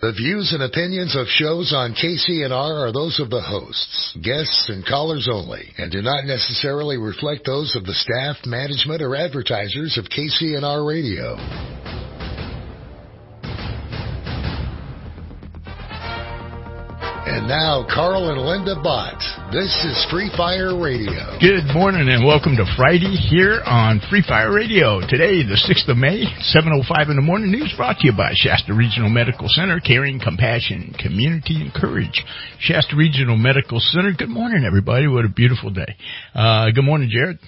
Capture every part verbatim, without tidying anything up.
The views and opinions of shows on K C N R are those of the hosts, guests, and callers only, and do not necessarily reflect those of the staff, management, or advertisers of K C N R Radio. And now, Carl and Linda Bott. This is Free Fire Radio. Good morning and welcome to Friday here on Free Fire Radio. Today, the sixth of May, seven oh five in the morning. News brought to you by Shasta Regional Medical Center, caring, compassion, community, and courage. Shasta Regional Medical Center. Good morning, everybody. What a beautiful day. Uh, good morning, Jared.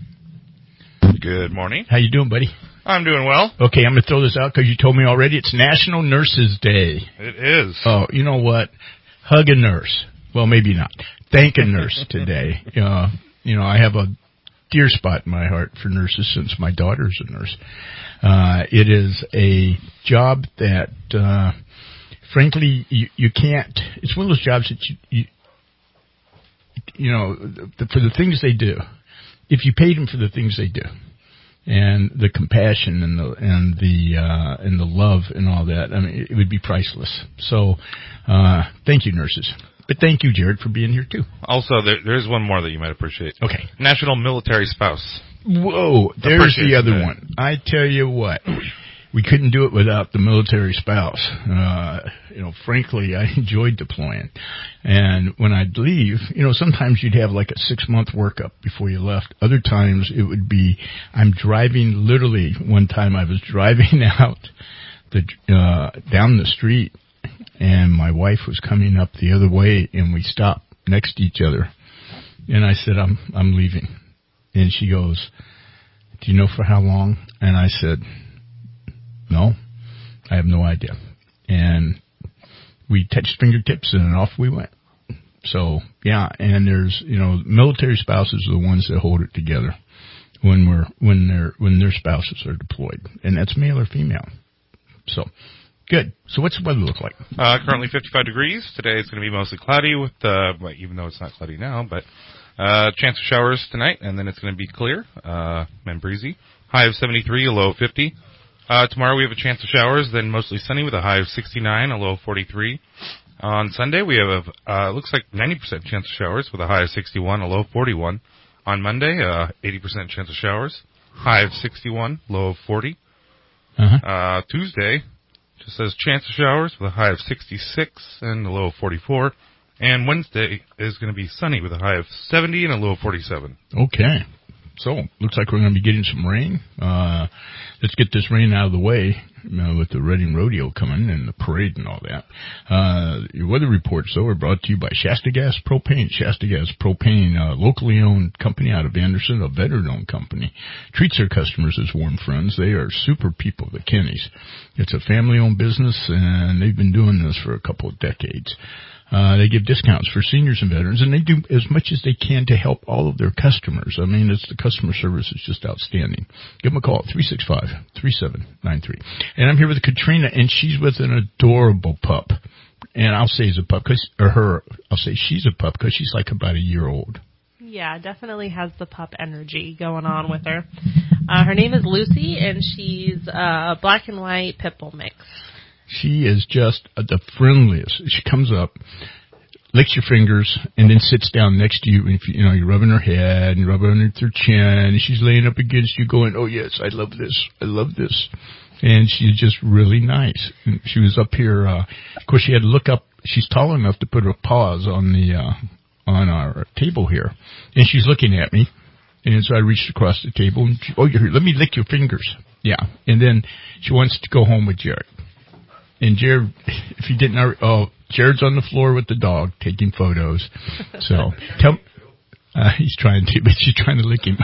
Good morning. How you doing, buddy? I'm doing well. Okay, I'm going to throw this out because you told me already. It's National Nurses Day. It is. Oh, you know what? Hug a nurse. Well, maybe not. Thank a nurse today. Uh, you know, I have a dear spot in my heart for nurses since my daughter's a nurse. Uh, it is a job that, uh, frankly, you, you can't, it's one of those jobs that you, you, you know, the, for the things they do, if you paid them for the things they do, and the compassion and the and the uh, and the love and all that, I mean, it would be priceless. So, uh, thank you, nurses. But thank you, Jared, for being here too. Also, there, there's one more that you might appreciate. Okay. National Military Spouse. Whoa, there's the other day. One. I tell you what, we couldn't do it without the military spouse. Uh, you know, frankly, I enjoyed deploying. And when I'd leave, you know, sometimes you'd have like a six-month workup before you left. Other times it would be, I'm driving, literally, one time I was driving out the uh down the street, and my wife was coming up the other way, and we stopped next to each other. And I said, I'm I'm leaving. And she goes, do you know for how long? And I said, no, I have no idea. And we touched fingertips and off we went. So, yeah, and there's, you know, military spouses are the ones that hold it together when we're, when their, when their spouses are deployed. And that's male or female. So, good. So what's the weather look like? Uh, currently fifty-five degrees. Today it's going to be mostly cloudy with, uh, well, even though it's not cloudy now, but, uh, chance of showers tonight, and then it's going to be clear, uh, and breezy. High of seventy-three, a low of fifty. Uh, tomorrow we have a chance of showers, then mostly sunny with a high of sixty-nine, a low of forty-three. On Sunday we have, uh, looks like ninety percent chance of showers with a high of sixty-one, a low of forty-one. On Monday, uh, eighty percent chance of showers, high of sixty-one, low of forty. Uh-huh. Uh, Tuesday just says chance of showers with a high of sixty-six and a low of forty-four. And Wednesday is going to be sunny with a high of seventy and a low of forty-seven. Okay. So, looks like we're going to be getting some rain. Uh, let's get this rain out of the way, you know, with the Reading Rodeo coming and the parade and all that. Uh, your weather reports, though, are brought to you by Shasta Gas Propane. Shasta Gas Propane, a locally owned company out of Anderson, a veteran-owned company. Treats their customers as warm friends. They are super people, the Kennys. It's a family-owned business, and they've been doing this for a couple of decades. Uh, they give discounts for seniors and veterans, and they do as much as they can to help all of their customers. I mean, it's the customer service is just outstanding. Give them a call, three six five, three seven nine three. And I'm here with Katrina, and she's with an adorable pup. And I'll say he's a pup, cause, or her, I'll say she's a pup because she's like about a year old. Yeah, definitely has the pup energy going on with her. Uh, her name is Lucy, and she's a black and white pit bull mix. She is just the friendliest. She comes up, licks your fingers, and then sits down next to you. And if you, you know, you're rubbing her head and rubbing underneath her chin, and she's laying up against you going, oh, yes, I love this. I love this. And she's just really nice. And she was up here. Uh, of course, she had to look up. She's tall enough to put her paws on the uh, on our table here. And she's looking at me. And so I reached across the table. And she, oh, you're here. Let me lick your fingers. Yeah. And then she wants to go home with Jared. And Jared, if you didn't know, oh, Jared's on the floor with the dog taking photos. So, tell, uh, he's trying to, but she's trying to lick him.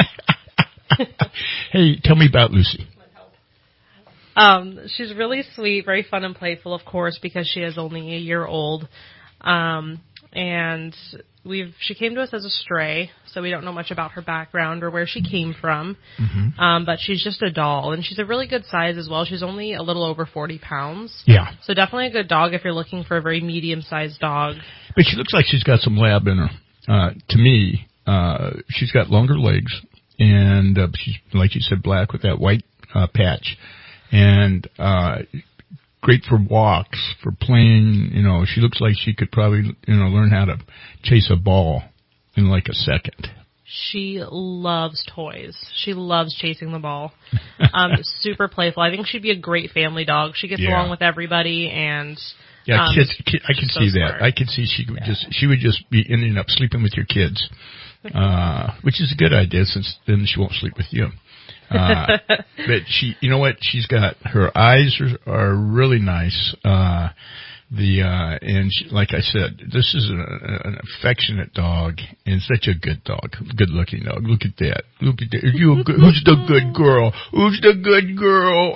Hey, tell me about Lucy. Um, she's really sweet, very fun and playful, of course, because she is only a year old. Um, and we've she came to us as a stray, so we don't know much about her background or where she came from. Mm-hmm. Um, but she's just a doll, and she's a really good size as well. She's only a little over forty pounds. Yeah. So definitely a good dog if you're looking for a very medium-sized dog. But she looks like she's got some lab in her. Uh, to me, uh, she's got longer legs, and uh, she's, like you said, black with that white uh, patch. And uh, great for walks, for playing. You know, she looks like she could probably, you know, learn how to chase a ball in like a second. She loves toys. She loves chasing the ball. Um, super playful. I think she'd be a great family dog. She gets yeah. along with everybody, and yeah, um, kids. Kid, I could so see smart. that. I could see she would yeah. just she would just be ending up sleeping with your kids, uh, which is a good idea since then she won't sleep with you. Uh, but she, you know what? She's got her eyes are, are really nice. Uh, The uh and she, like I said, this is a, an affectionate dog and such a good dog, good looking dog. Look at that. Look at that. Are you a good, who's the good girl? Who's the good girl?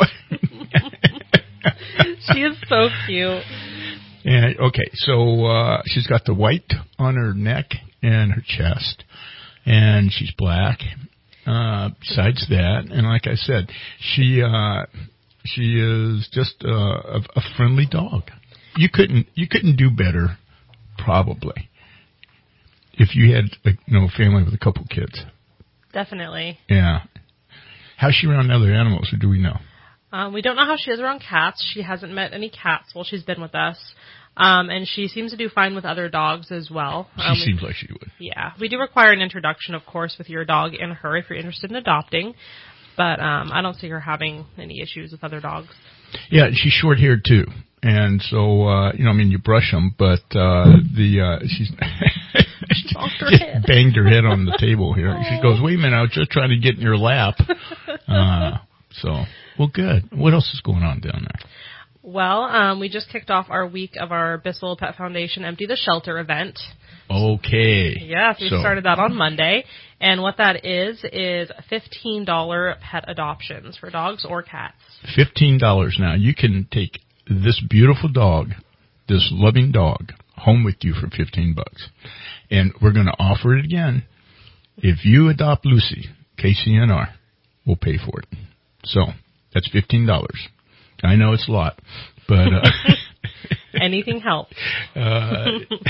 She is so cute. And okay, so uh she's got the white on her neck and her chest, and she's black. Uh besides that, and like I said, she uh she is just uh, a, a friendly dog. You couldn't you couldn't do better, probably, if you had a you know, family with a couple kids. Definitely. Yeah. How's she around other animals, or do we know? Um, we don't know how she is around cats. She hasn't met any cats while she's been with us. Um, and she seems to do fine with other dogs as well. She um, seems like she would. Yeah. We do require an introduction, of course, with your dog and her if you're interested in adopting. But um, I don't see her having any issues with other dogs. Yeah, she's short-haired, too. And so, uh, you know, I mean, you brush them, but uh, the uh, she's she her just head. banged her head on the table here. She goes, wait a minute, I was just trying to get in your lap. Uh, so, well, good. What else is going on down there? Well, um, we just kicked off our week of our Bissell Pet Foundation Empty the Shelter event. Okay. Yes, we so. started that on Monday. And what that is, is fifteen dollars pet adoptions for dogs or cats. fifteen dollars now. You can take this beautiful dog, this loving dog, home with you for fifteen bucks. And we're going to offer it again. If you adopt Lucy, K C N R will pay for it. So, that's fifteen dollars. I know it's a lot, but... Uh, anything helps. uh,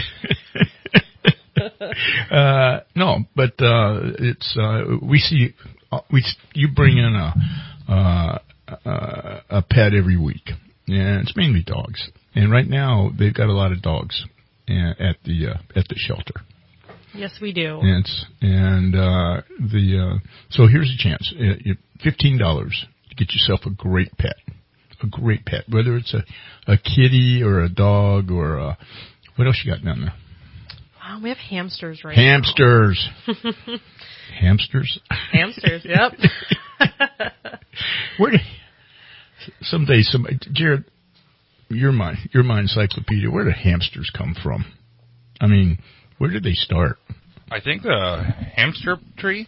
uh, no, but uh, it's uh, we see we you bring in a uh, uh, a pet every week, and it's mainly dogs. And right now they've got a lot of dogs at the uh, at the shelter. Yes, we do. And it's, and uh, the uh, so here's a chance: fifteen dollars to get yourself a great pet. A great pet, whether it's a, a kitty or a dog or a, what else you got down there? Wow, we have hamsters right hamsters. now. Hamsters? Hamsters, yep. Where do, someday, some, Jared, you're my, you're my encyclopedia. Where do hamsters come from? I mean, where did they start? I think the hamster tree.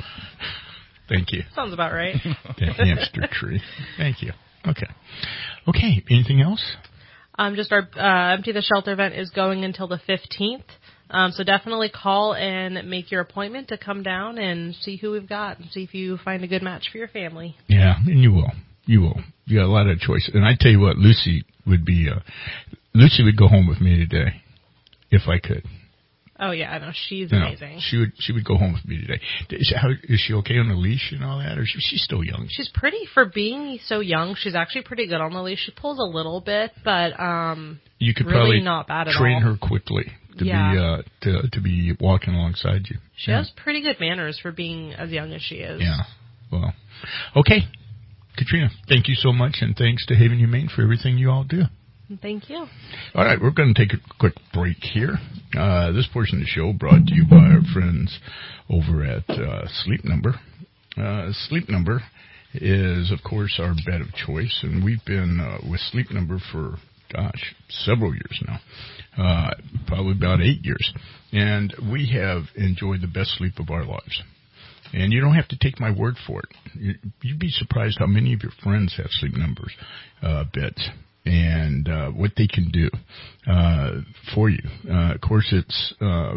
Thank you. Sounds about right. The hamster tree. Thank you. Okay. Okay. Anything else? Um, just our uh, Empty the Shelter event is going until the fifteenth. Um, so definitely call and make your appointment to come down and see who we've got and see if you find a good match for your family. Yeah, and you will. You will. You got a lot of choices. And I tell you what, Lucy would be, uh, Lucy would go home with me today if I could. Oh, yeah, I know. She's you amazing. Know, she would she would go home with me today. Is, how, is she okay on the leash and all that? Or is she, she's still young? She's pretty, for being so young, she's actually pretty good on the leash. She pulls a little bit, but um, you could really probably not bad at train all. her quickly to yeah. be uh, to to be walking alongside you. She yeah. has pretty good manners for being as young as she is. Yeah. Well, okay. Katrina, thank you so much, and thanks to Haven Humane for everything you all do. Thank you. All right, we're going to take a quick break here. Uh, this portion of the show brought to you by our friends over at uh, Sleep Number. Uh, Sleep Number is, of course, our bed of choice, and we've been uh, with Sleep Number for, gosh, several years now, uh, probably about eight years. And we have enjoyed the best sleep of our lives. And you don't have to take my word for it. You'd be surprised how many of your friends have Sleep Numbers uh, beds. And uh, what they can do uh, for you. Uh, of course, it's uh,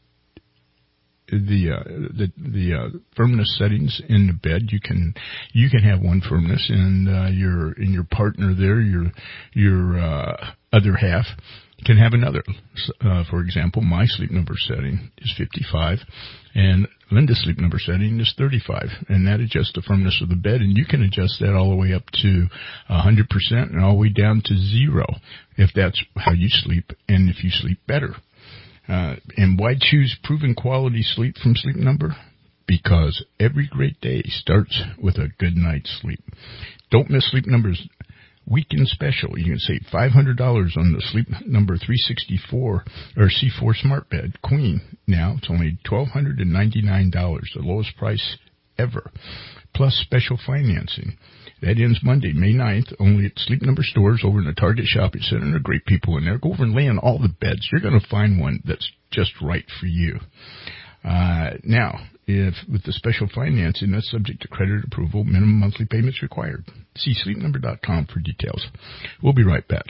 the uh, the the uh, firmness settings in the bed. You can you can have one firmness, and uh, your in your partner there, your your uh, other half can have another. Uh, for example, my sleep number setting is fifty-five, and Linda's sleep number setting is thirty-five, and that adjusts the firmness of the bed, and you can adjust that all the way up to one hundred percent and all the way down to zero if that's how you sleep and if you sleep better. Uh, and why choose proven quality sleep from Sleep Number? Because every great day starts with a good night's sleep. Don't miss Sleep Number's weekend special. You can save five hundred dollars on the Sleep Number three sixty-four or C four Smart Bed Queen. Now it's only one thousand two hundred ninety-nine dollars, the lowest price ever, plus special financing. That ends Monday, May ninth, only at Sleep Number stores over in the Target Shopping Center. There are great people in there. Go over and lay on all the beds. You're going to find one that's just right for you. Uh, now, if with the special financing, that's subject to credit approval, minimum monthly payments required. See sleep number dot com for details. We'll be right back.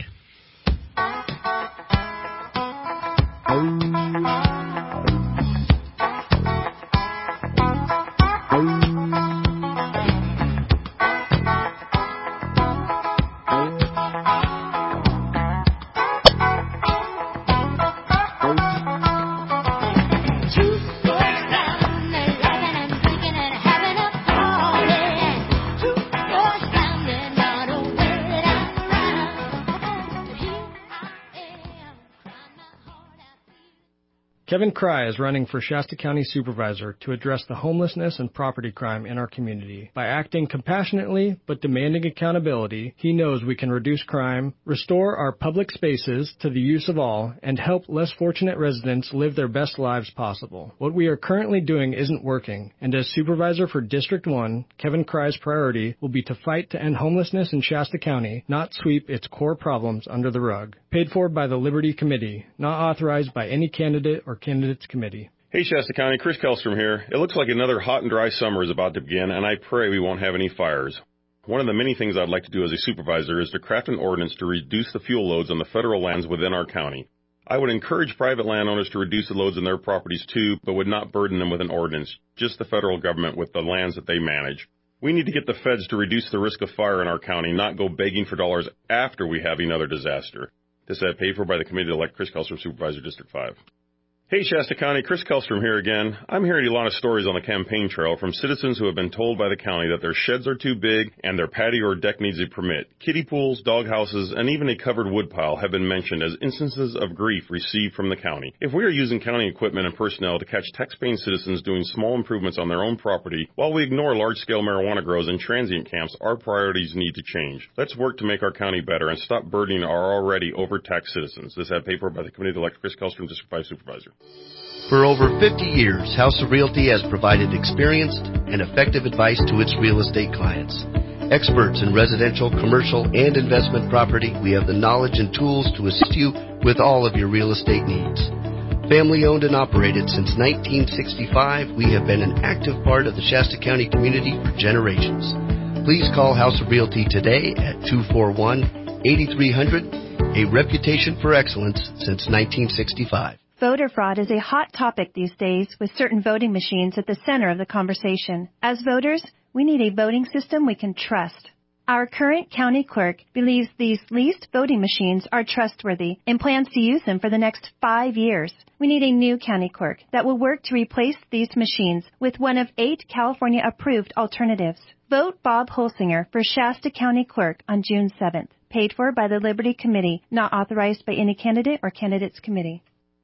Kevin Cry is running for Shasta County Supervisor to address the homelessness and property crime in our community. By acting compassionately but demanding accountability, he knows we can reduce crime, restore our public spaces to the use of all, and help less fortunate residents live their best lives possible. What we are currently doing isn't working, and as Supervisor for District one, Kevin Cry's priority will be to fight to end homelessness in Shasta County, not sweep its core problems under the rug. Paid for by the Liberty Committee, not authorized by any candidate or candidates committee. Hey Shasta County, Chris Kellstrom here. It looks like another hot and dry summer is about to begin, and I pray we won't have any fires. One of the many things I'd like to do as a supervisor is to craft an ordinance to reduce the fuel loads on the federal lands within our county. I would encourage private landowners to reduce the loads on their properties too, but would not burden them with an ordinance, just the federal government with the lands that they manage. We need to get the feds to reduce the risk of fire in our county, not go begging for dollars after we have another disaster. This ad paid for by the committee to elect Chris Kellstrom, Supervisor, District five. Hey Shasta County, Chris Kellstrom here again. I'm hearing a lot of stories on the campaign trail from citizens who have been told by the county that their sheds are too big and their patio or deck needs a permit. Kiddie pools, dog houses, and even a covered woodpile have been mentioned as instances of grief received from the county. If we are using county equipment and personnel to catch tax-paying citizens doing small improvements on their own property while we ignore large-scale marijuana grows and transient camps, our priorities need to change. Let's work to make our county better and stop burdening our already overtaxed citizens. This ad paid for by the committee to elect Chris Kellstrom, District five Supervisor. For over fifty years, House of Realty has provided experienced and effective advice to its real estate clients. Experts in residential, commercial, and investment property, we have the knowledge and tools to assist you with all of your real estate needs. Family owned and operated since nineteen sixty-five, we have been an active part of the Shasta County community for generations. Please call House of Realty today at two four one, eight three zero zero, a reputation for excellence since nineteen sixty-five. Voter fraud is a hot topic these days, with certain voting machines at the center of the conversation. As voters, we need a voting system we can trust. Our current county clerk believes these leased voting machines are trustworthy and plans to use them for the next five years. We need a new county clerk that will work to replace these machines with one of eight California-approved alternatives. Vote Bob Holsinger for Shasta County Clerk on June seventh. Paid for by the Liberty Committee, not authorized by any candidate or candidates committee.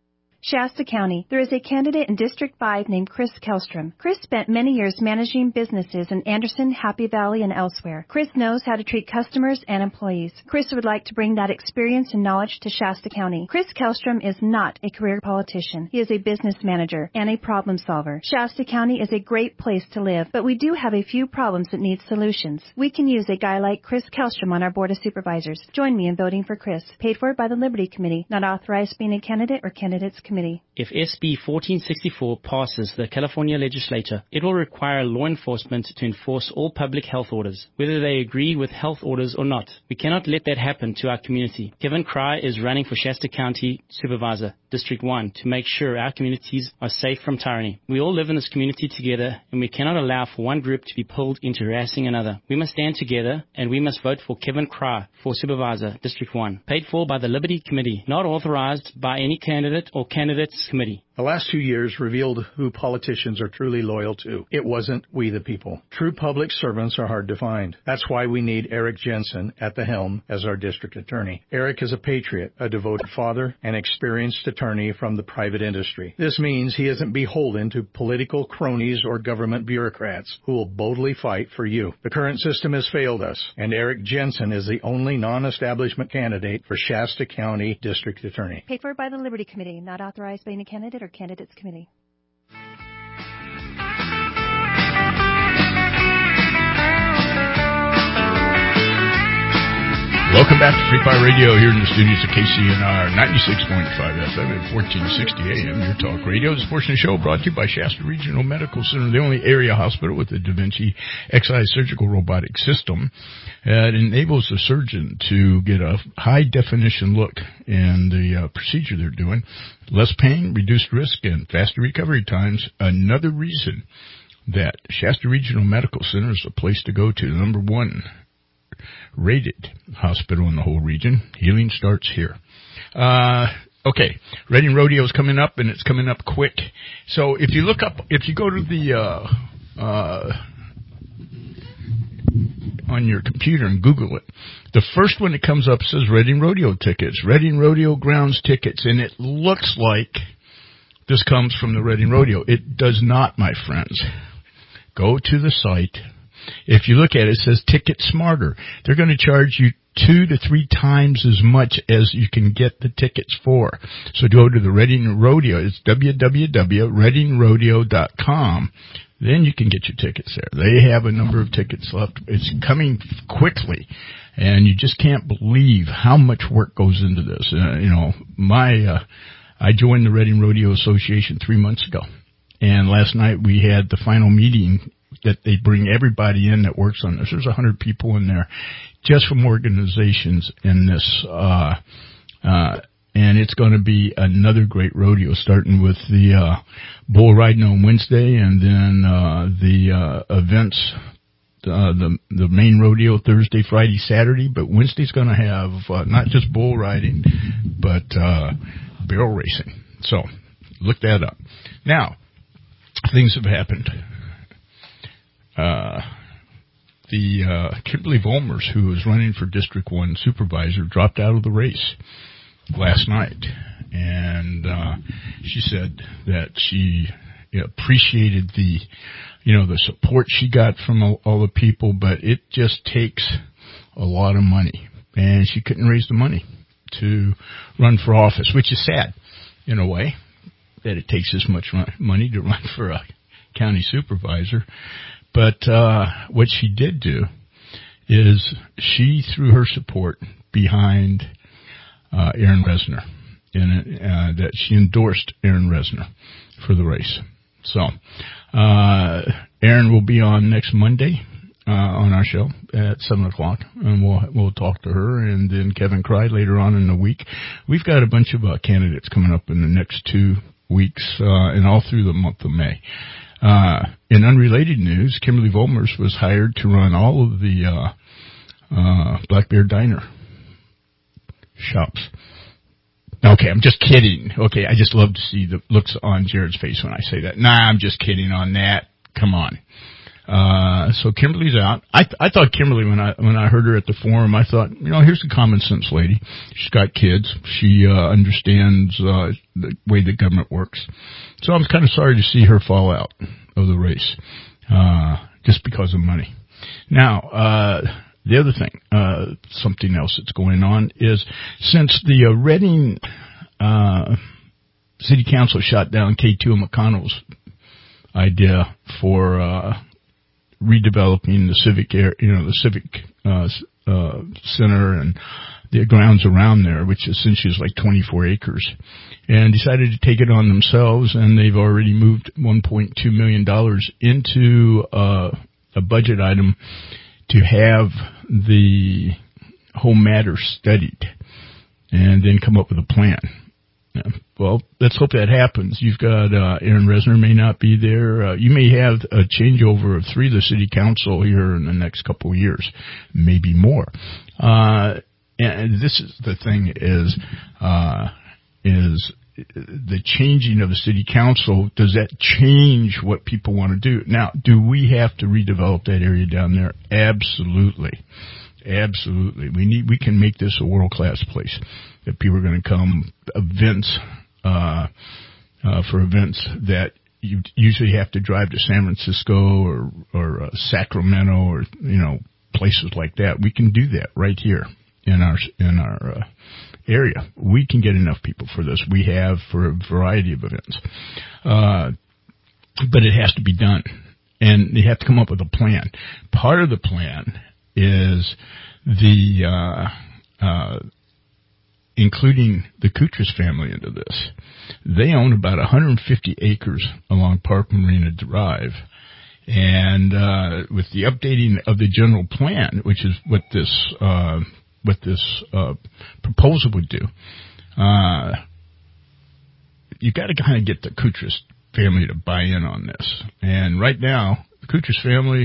Shasta County, there is a candidate in District five named Chris Kellstrom. Chris spent many years managing businesses in Anderson, Happy Valley, and elsewhere. Chris knows how to treat customers and employees. Chris would like to bring that experience and knowledge to Shasta County. Chris Kellstrom is not a career politician. He is a business manager and a problem solver. Shasta County is a great place to live, but we do have a few problems that need solutions. We can use a guy like Chris Kellstrom on our Board of Supervisors. Join me in voting for Chris. Paid for by the Liberty Committee, not authorized being a candidate or candidates committee. Committee. If S B fourteen sixty-four passes the California legislature, it will require law enforcement to enforce all public health orders, whether they agree with health orders or not. We cannot let that happen to our community. Kevin Cry is running for Shasta County Supervisor, District one, to make sure our communities are safe from tyranny. We all live in this community together, and we cannot allow for one group to be pulled into harassing another. We must stand together, and we must vote for Kevin Cry for Supervisor, District one. Paid for by the Liberty Committee, not authorized by any candidate or candidates committee. The last two years revealed who politicians are truly loyal to. It wasn't we the people. True public servants are hard to find. That's why we need Eric Jensen at the helm as our district attorney. Eric is a patriot, a devoted father, and experienced attorney from the private industry. This means he isn't beholden to political cronies or government bureaucrats who will boldly fight for you. The current system has failed us, and Eric Jensen is the only non-establishment candidate for Shasta County District Attorney. Paid for by the Liberty Committee, not authorized by any candidate or candidates committee. Welcome back to Free Fire Radio here in the studios of K C N R ninety-six point five F M and fourteen sixty A M, your talk radio. This portion of the show brought to you by Shasta Regional Medical Center, the only area hospital with a Da Vinci X I surgical robotic system. It enables the surgeon to get a high-definition look in the uh, procedure they're doing. Less pain, reduced risk, and faster recovery times. Another reason that Shasta Regional Medical Center is the place to go to. Number one rated hospital in the whole region. Healing starts here. Uh, okay, Reading Rodeo is coming up, and it's coming up quick. So if you look up, if you go to the uh, uh, on your computer and Google it, the first one that comes up says Reading Rodeo tickets, Reading Rodeo grounds tickets, and it looks like this comes from the Reading Rodeo. It does not, my friends. Go to the site. If you look at it, it says Ticket Smarter. They're going to charge you two to three times as much as you can get the tickets for. So go to the Reading Rodeo. It's w w w dot reading rodeo dot com. Then you can get your tickets there. They have a number of tickets left. It's coming quickly, and you just can't believe how much work goes into this. Uh, you know, my uh, I joined the Reading Rodeo Association three months ago, and last night we had the final meeting that they bring everybody in that works on this. There's a hundred people in there just from organizations in this, uh, uh, and it's going to be another great rodeo, starting with the, uh, bull riding on Wednesday, and then, uh, the, uh, events, uh, the, the main rodeo Thursday, Friday, Saturday, but Wednesday's going to have, uh, not just bull riding, but, uh, barrel racing. So, look that up. Now, things have happened. Uh, the, uh, Kimberly Volmers, who was running for District one Supervisor, dropped out of the race last night. And, uh, she said that she appreciated the, you know, the support she got from all, all the people, but it just takes a lot of money. And she couldn't raise the money to run for office, which is sad in a way that it takes this much money to run for a county supervisor. But uh what she did do is she threw her support behind uh Aaron Resner, and uh, that she endorsed Aaron Resner for the race. So uh Aaron will be on next Monday uh on our show at seven o'clock, and we'll we'll talk to her, and then Kevin Cry later on in the week. We've got a bunch of uh, candidates coming up in the next two weeks uh and all through the month of May. Uh, in unrelated news, Kimberly Volmers was hired to run all of the, uh, uh, Black Bear Diner shops. Okay, I'm just kidding. Okay, I just love to see the looks on Jared's face when I say that. Nah, I'm just kidding on that. Come on. Uh, so Kimberly's out. I, th- I thought Kimberly, when I, when I heard her at the forum, I thought, you know, here's a common sense lady. She's got kids. She, uh, understands, uh, the way the government works. So I'm kind of sorry to see her fall out of the race, uh, just because of money. Now, uh, the other thing, uh, something else that's going on is since the uh, Reading, uh, City Council shot down K two McConnell's idea for, uh, redeveloping the civic area, you know, the civic, uh, uh, center and the grounds around there, which essentially is like twenty-four acres, and decided to take it on themselves. And they've already moved one point two million dollars into uh, a budget item to have the whole matter studied and then come up with a plan. Yeah. Well, let's hope that happens. You've got uh, Aaron Resner may not be there. Uh, you may have a changeover of three of the city council here in the next couple of years, maybe more. Uh, and this is the thing is, uh, is the changing of the city council. Does that change what people want to do? Now, do we have to redevelop that area down there? Absolutely. Absolutely. We need, we can make this a world-class place that people are going to come events, uh, uh, for events that you usually have to drive to San Francisco or, or uh, Sacramento or, you know, places like that. We can do that right here in our, in our, uh, area. We can get enough people for this. We have for a variety of events. Uh, but it has to be done. And they have to come up with a plan. Part of the plan is the, uh, uh, including the Kutras family into this. They own about one hundred fifty acres along Park Marina Drive. And, uh, with the updating of the general plan, which is what this, uh, what this, uh, proposal would do, uh, you gotta kind of get the Kutras family to buy in on this. And right now, the Kutras family,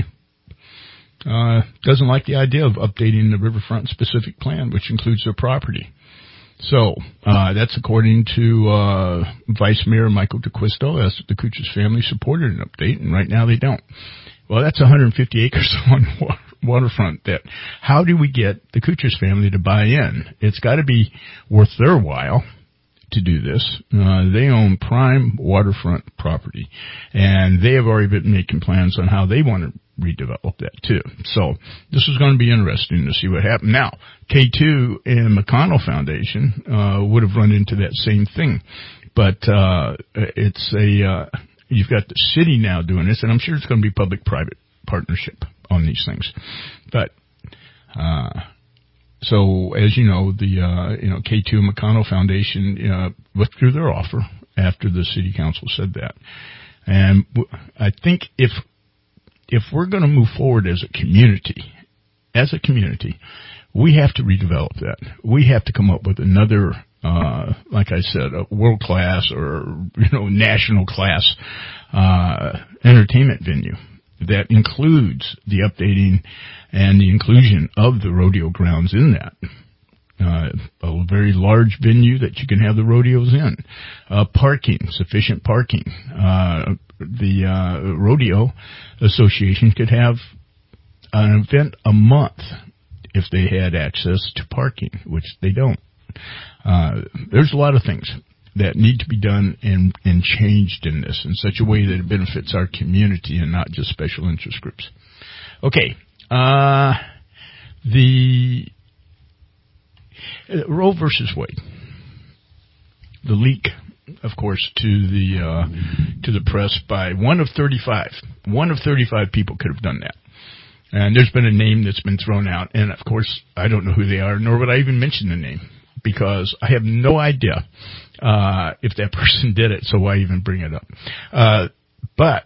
uh, doesn't like the idea of updating the riverfront specific plan, which includes their property. So, uh, that's according to, uh, Vice Mayor Michael DeQuisto, as the Kutras family supported an update, and right now they don't. Well, that's one hundred fifty acres on waterfront. That, how do we get the Kutras family to buy in? It's gotta be worth their while to do this. Uh, they own prime waterfront property, and they have already been making plans on how they want to redevelop that too. So this is going to be interesting to see what happens. Now, K two and McConnell Foundation uh, would have run into that same thing, but uh, it's a uh, you've got the city now doing this, and I'm sure it's going to be public-private partnership on these things. But uh, so as you know, the uh, you know K two and McConnell Foundation uh, withdrew their offer after the city council said that, and I think if If we're going to move forward as a community, as a community, we have to redevelop that. We have to come up with another, uh, like I said, a world class or, you know, national class, uh, entertainment venue that includes the updating and the inclusion of the rodeo grounds in that. Uh, a very large venue that you can have the rodeos in. Uh, parking, sufficient parking. Uh, the, uh, rodeo association could have an event a month if they had access to parking, which they don't. Uh, there's a lot of things that need to be done and, and changed in this in such a way that it benefits our community and not just special interest groups. Okay. Uh, the, Roe versus Wade. The leak, of course, to the uh, to the press by one of thirty-five. One of thirty-five people could have done that. And there's been a name that's been thrown out, and of course, I don't know who they are, nor would I even mention the name, because I have no idea uh, if that person did it, so why even bring it up? Uh, but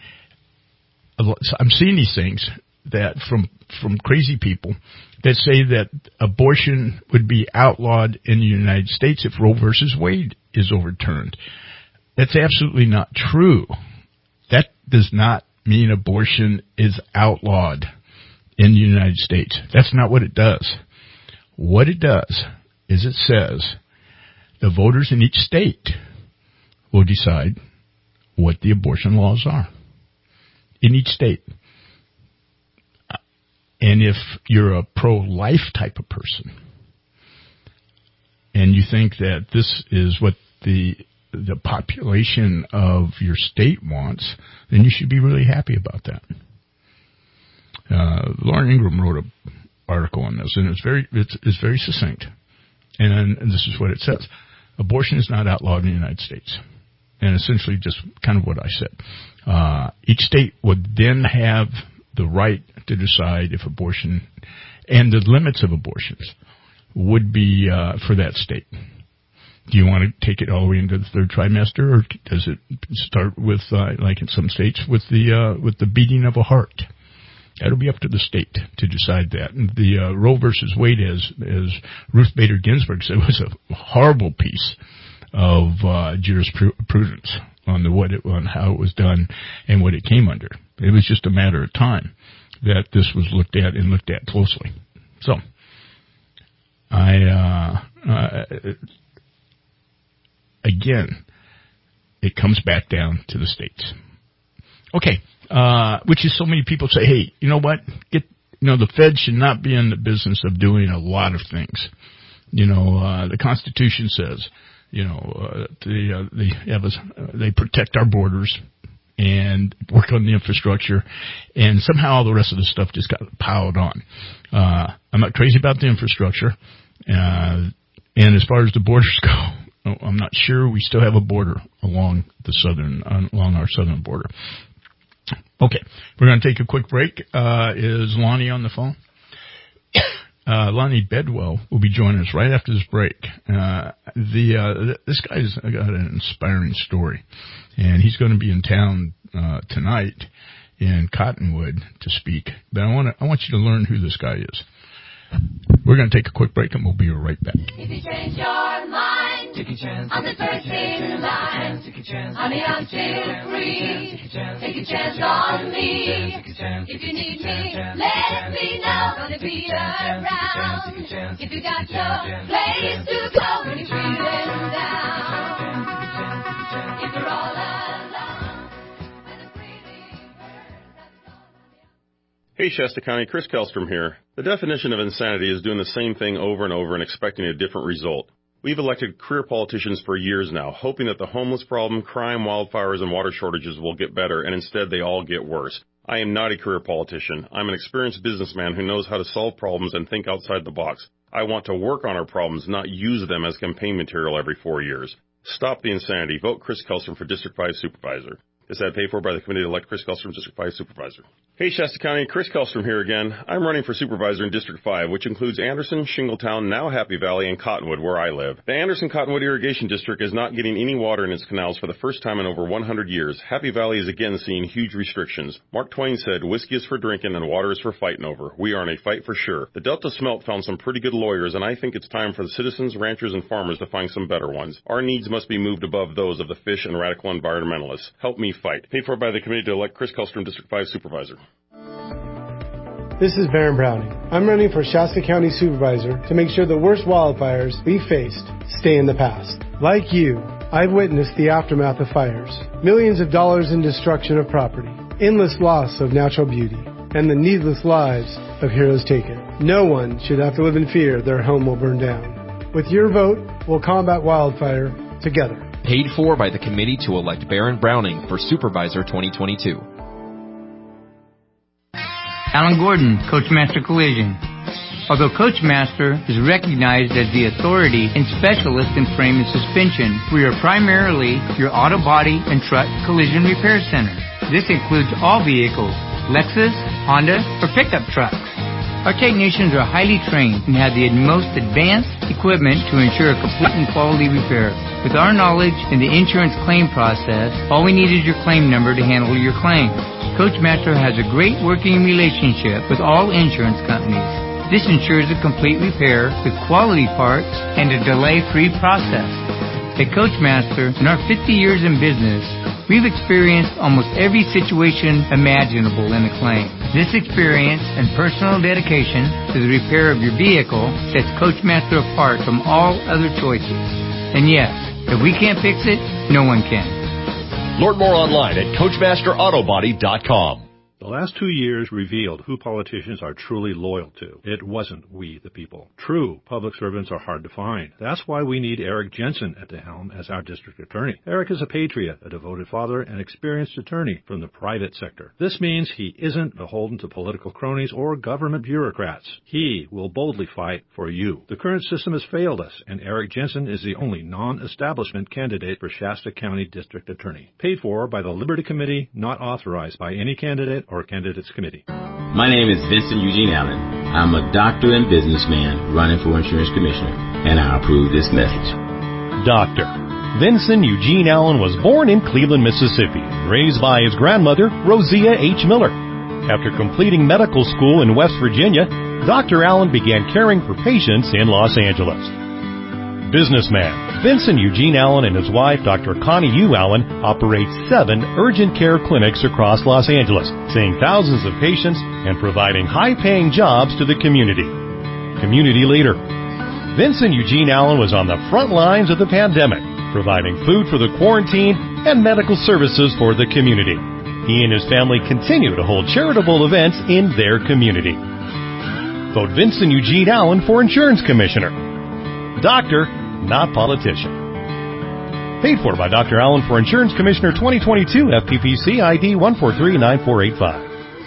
I'm seeing these things that from from crazy people that say that abortion would be outlawed in the United States if Roe versus Wade is overturned. That's absolutely not true. That does not mean abortion is outlawed in the United States. That's not what it does. What it does is it says the voters in each state will decide what the abortion laws are in each state. And if you're a pro-life type of person and you think that this is what the the population of your state wants, then you should be really happy about that. Uh, Lauren Ingram wrote an article on this, and it's very it's, it's very succinct. And, and this is what it says: abortion is not outlawed in the United States, and essentially just kind of what I said. Uh, each state would then have the right to decide if abortion and the limits of abortions would be uh, for that state. Do you want to take it all the way into the third trimester, or does it start with, uh, like in some states, with the uh, with the beating of a heart? That'll be up to the state to decide that. And the uh, Roe versus Wade, as as Ruth Bader Ginsburg said, was a horrible piece of uh, jurisprudence on the what it, on how it was done and what it came under. It was just a matter of time that this was looked at and looked at closely. So, I. Uh, uh, Again, it comes back down to the states. Okay, uh, which is so many people say, hey, you know what? Get, you know, the Fed should not be in the business of doing a lot of things. You know, uh, the Constitution says, you know, uh, they, uh, they have us, uh, they protect our borders and work on the infrastructure, and somehow all the rest of the stuff just got piled on. Uh, I'm not crazy about the infrastructure, uh, and as far as the borders go, I'm not sure we still have a border along the southern, along our southern border. Okay, we're going to take a quick break. Uh, is Lonnie on the phone? Uh, Lonnie Bedwell will be joining us right after this break. Uh, the, uh, this guy's got an inspiring story, and he's going to be in town, uh, tonight in Cottonwood to speak. But I want to, I want you to learn who this guy is. We're going to take a quick break, and we'll be right back. If you change your mind, take a chance. I'm the first in line. Honey, I'm still free. Take a chance on me. If you need me, let me know. Gonna be around. If you got your place to go when you're feeling down. If you're all alone and a pretty bird that's on. Hey, Shasta County, Chris Kellstrom here. The definition of insanity is doing the same thing over and over and expecting a different result. We've elected career politicians for years now, hoping that the homeless problem, crime, wildfires, and water shortages will get better, and instead they all get worse. I am not a career politician. I'm an experienced businessman who knows how to solve problems and think outside the box. I want to work on our problems, not use them as campaign material every four years. Stop the insanity. Vote Chris Kellstrom for District five Supervisor. This ad paid for by the committee to elect Chris Kellstrom, District five Supervisor. Hey, Shasta County, Chris Kellstrom here again. I'm running for Supervisor in District five, which includes Anderson, Shingletown, now Happy Valley, and Cottonwood, where I live. The Anderson-Cottonwood Irrigation District is not getting any water in its canals for the first time in over one hundred years. Happy Valley is again seeing huge restrictions. Mark Twain said, whiskey is for drinking and water is for fighting over. We are in a fight for sure. The Delta Smelt found some pretty good lawyers, and I think it's time for the citizens, ranchers, and farmers to find some better ones. Our needs must be moved above those of the fish and radical environmentalists. Help me fight. Paid for by the committee to elect Chris Kellstrom, District five Supervisor. This is Baron Browning. I'm running for Shasta County Supervisor to make sure the worst wildfires we faced stay in the past. Like you, I've witnessed the aftermath of fires, millions of dollars in destruction of property, endless loss of natural beauty, and the needless lives of heroes taken. No one should have to live in fear their home will burn down. With your vote, we'll combat wildfire together. Paid for by the committee to elect Baron Browning for Supervisor twenty twenty-two. Alan Gordon, Coachmaster Collision. Although Coachmaster is recognized as the authority and specialist in frame and suspension, we are primarily your auto body and truck collision repair center. This includes all vehicles, Lexus, Honda, or pickup trucks. Our technicians are highly trained and have the most advanced equipment to ensure a complete and quality repair. With our knowledge in the insurance claim process, all we need is your claim number to handle your claim. Coachmaster has a great working relationship with all insurance companies. This ensures a complete repair with quality parts and a delay-free process. At Coachmaster, in our fifty years in business, we've experienced almost every situation imaginable in a claim. This experience and personal dedication to the repair of your vehicle sets Coachmaster apart from all other choices. And yes, if we can't fix it, no one can. Learn more online at Coachmaster Auto Body dot com. The last two years revealed who politicians are truly loyal to. It wasn't we, the people. True public servants are hard to find. That's why we need Eric Jensen at the helm as our district attorney. Eric is a patriot, a devoted father, and experienced attorney from the private sector. This means he isn't beholden to political cronies or government bureaucrats. He will boldly fight for you. The current system has failed us, and Eric Jensen is the only non-establishment candidate for Shasta County District Attorney. Paid for by the Liberty Committee, not authorized by any candidate or candidates committee. My name is Vincent Eugene Allen. I'm a doctor and businessman running for insurance commissioner, and I approve this message. Doctor Vincent Eugene Allen was born in Cleveland, Mississippi, raised by his grandmother, Rosia H. Miller. After completing medical school in West Virginia, Doctor Allen began caring for patients in Los Angeles. Businessman Vincent Eugene Allen and his wife, Doctor Connie U. Allen, operate seven urgent care clinics across Los Angeles, seeing thousands of patients and providing high-paying jobs to the community. Community leader Vincent Eugene Allen was on the front lines of the pandemic, providing food for the quarantine and medical services for the community. He and his family continue to hold charitable events in their community. Vote Vincent Eugene Allen for Insurance Commissioner. Doctor, not politician. Paid for by Doctor Allen for Insurance Commissioner twenty twenty-two, F P P C I D one four three nine four eight five.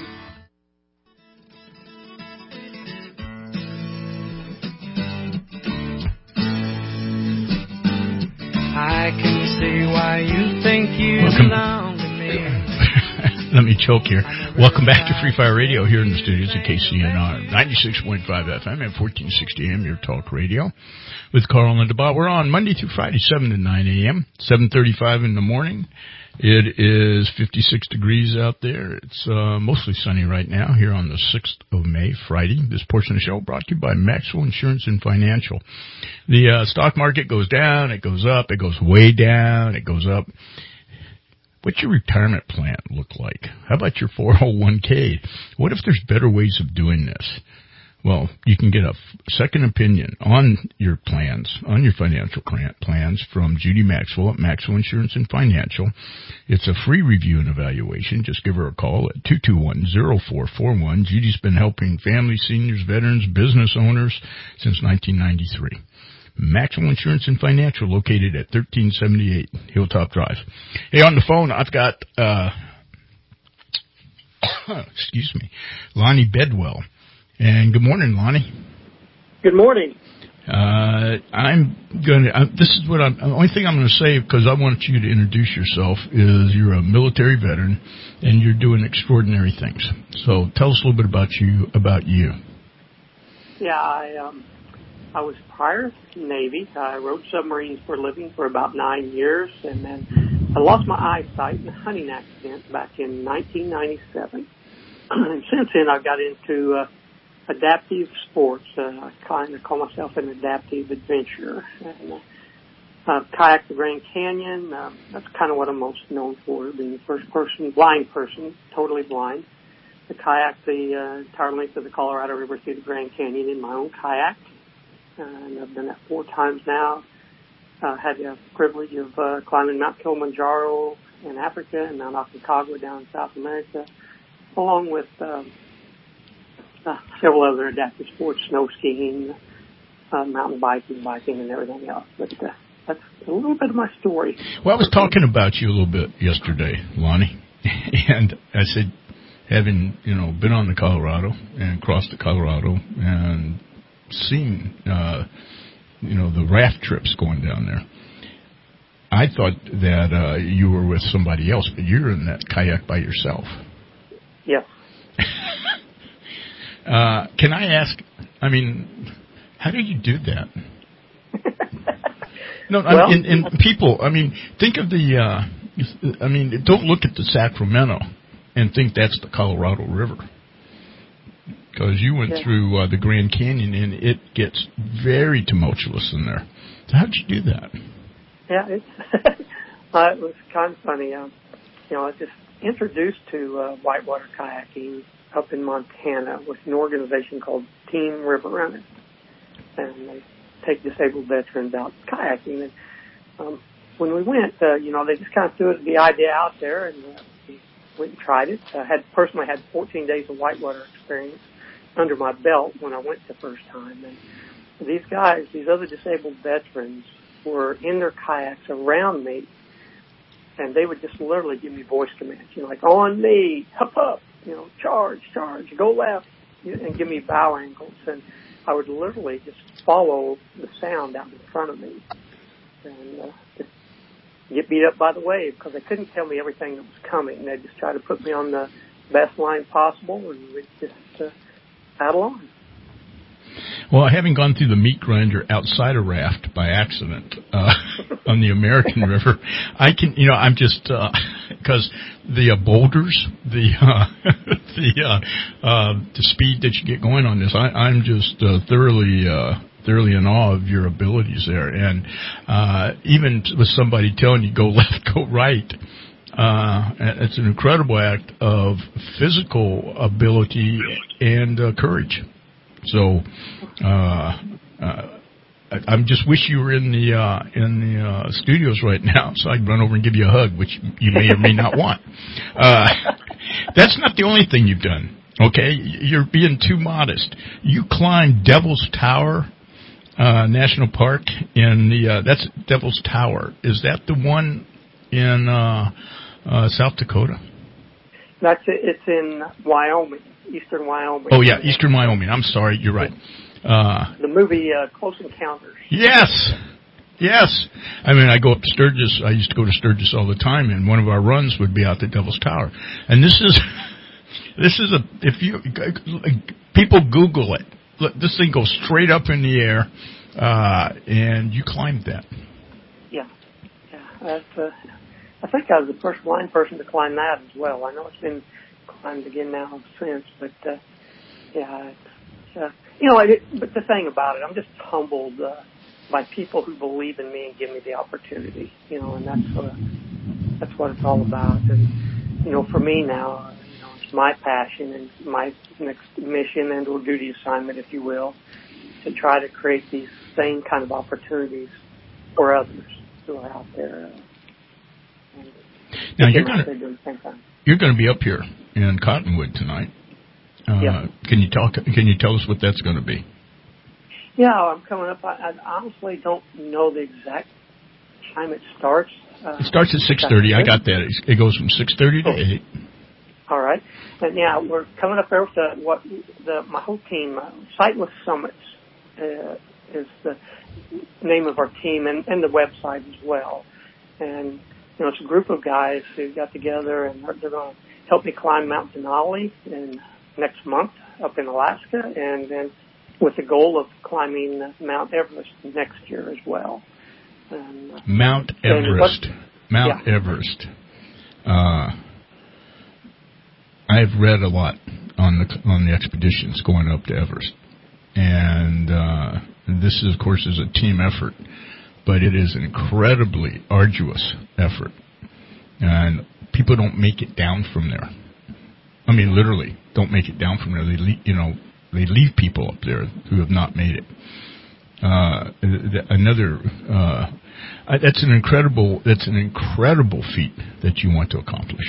I can see why you think you belong to me. Let me choke here. Welcome back to Free Fire Radio here in the studios at K C N R ninety-six point five F M and fourteen sixty A M, your talk radio. With Carl and DeBot. We're on Monday through Friday, seven to nine A M, seven thirty-five in the morning. It is fifty-six degrees out there. It's uh, mostly sunny right now here on the sixth of May, Friday. This portion of the show brought to you by Maxwell Insurance and Financial. The uh, stock market goes down, it goes up, it goes way down, it goes up. What's your retirement plan look like? How about your four oh one k? What if there's better ways of doing this? Well, you can get a second opinion on your plans, on your financial plans from Judy Maxwell at Maxwell Insurance and Financial. It's a free review and evaluation. Just give her a call at two two one, zero four four one. Judy's been helping families, seniors, veterans, business owners since nineteen ninety-three. Maxwell Insurance and Financial, located at thirteen seventy-eight Hilltop Drive. Hey, on the phone, I've got, uh, excuse me, Lonnie Bedwell. And good morning, Lonnie. Good morning. Uh, I'm going to, this is what I'm, the only thing I'm going to say, because I want you to introduce yourself, is you're a military veteran and you're doing extraordinary things. So tell us a little bit about you, about you. Yeah, I, um, I was prior to the Navy. I rode submarines for a living for about nine years, and then I lost my eyesight in a hunting accident back in nineteen ninety-seven. And since then, I got into uh, adaptive sports. Uh, I kind of call myself an adaptive adventurer. And, uh, I've kayaked the Grand Canyon. Uh, that's kind of what I'm most known for, being the first person, blind person, totally blind, to kayak the uh, entire length of the Colorado River through the Grand Canyon in my own kayak. Uh, and I've done that four times now. Uh, had the privilege of uh, climbing Mount Kilimanjaro in Africa and Mount Aconcagua down in South America, along with um, uh, several other adaptive sports, snow skiing, uh, mountain biking, biking, and everything else. But uh, that's a little bit of my story. Well, I was talking about you a little bit yesterday, Lonnie, and I said, having, you know, been on the Colorado and crossed the Colorado and seen, uh, you know, the raft trips going down there, I thought that uh, you were with somebody else, but you're in that kayak by yourself. Yes. uh, can I ask, I mean, how do you do that? no, well, I mean, and, and people, I mean, think of the, uh, I mean, don't look at the Sacramento and think that's the Colorado River. Because you went yeah. through uh, the Grand Canyon, and it gets very tumultuous in there. So how did you do that? Yeah, it's, uh, it was kind of funny. Um, you know, I was just introduced to uh, whitewater kayaking up in Montana with an organization called Team River Runner. And they take disabled veterans out kayaking. And um, when we went, uh, you know, they just kind of threw the idea out there, and uh, we went and tried it. I had personally had fourteen days of whitewater experience under my belt when I went the first time. And these guys, these other disabled veterans, were in their kayaks around me, and they would just literally give me voice commands, you know, like, on me, up, up, you know, charge, charge, go left, and give me bow angles. And I would literally just follow the sound out in front of me and uh, just get beat up by the wave, because they couldn't tell me everything that was coming. They'd just try to put me on the best line possible, and we just uh, paddle on. Well, having gone through the meat grinder outside a raft by accident uh, on the American River, I can, you know, I'm just because uh, the uh, boulders, the uh, the uh, uh, the speed that you get going on this, I, I'm just uh, thoroughly. Uh, thoroughly in awe of your abilities there. And uh, even with somebody telling you go left, go right, uh, it's an incredible act of physical ability and uh, courage. So uh, uh, I, I just wish you were in the uh, in the uh, studios right now so I could run over and give you a hug, which you may or may not want. Uh, that's not the only thing you've done. Okay, you're being too modest. You climbed Devil's Tower Uh, National Park in the, uh, that's Devil's Tower. Is that the one in, uh, uh, South Dakota? That's it. It's in Wyoming, eastern Wyoming. Oh yeah, eastern Wyoming. I'm sorry, you're right. Uh, the movie, uh, Close Encounters. Yes! Yes! I mean, I go up to Sturgis, I used to go to Sturgis all the time, and one of our runs would be out to Devil's Tower. And this is, this is a, if you, people Google it. Look, this thing goes straight up in the air, uh, and you climbed that. Yeah, yeah. That's, uh, I think I was the first blind person to climb that as well. I know it's been climbed again now since, but uh, yeah, it's, uh, you know. It, but the thing about it, I'm just humbled uh, by people who believe in me and give me the opportunity. You know, and that's what that's what it's all about. And you know, for me now. My passion and my next mission and or duty assignment, if you will, to try to create these same kind of opportunities for others who are out there. Uh, now you're going to you're going to be up here in Cottonwood tonight. Uh, yeah. Can you talk? Can you tell us what that's going to be? Yeah, I'm coming up. I, I honestly don't know the exact time it starts. Uh, it starts at six thirty. I got that. It goes from six thirty to eight. All right, and yeah, we're coming up there with the, what the my whole team, uh, Sightless Summits, uh, is the name of our team, and, and the website as well. And you know, it's a group of guys who got together, and they're, they're going to help me climb Mount Denali in next month up in Alaska, and then with the goal of climbing Mount Everest next year as well. And, uh, Mount Everest, and, Mount yeah. Everest. Uh, I've read a lot on the on the expeditions going up to Everest, and uh, this, is, of course, is a team effort, but it is an incredibly arduous effort, and people don't make it down from there. I mean, literally, don't make it down from there. They, leave, you know, they leave people up there who have not made it. Uh, another, uh, that's an incredible, that's an incredible feat that you want to accomplish.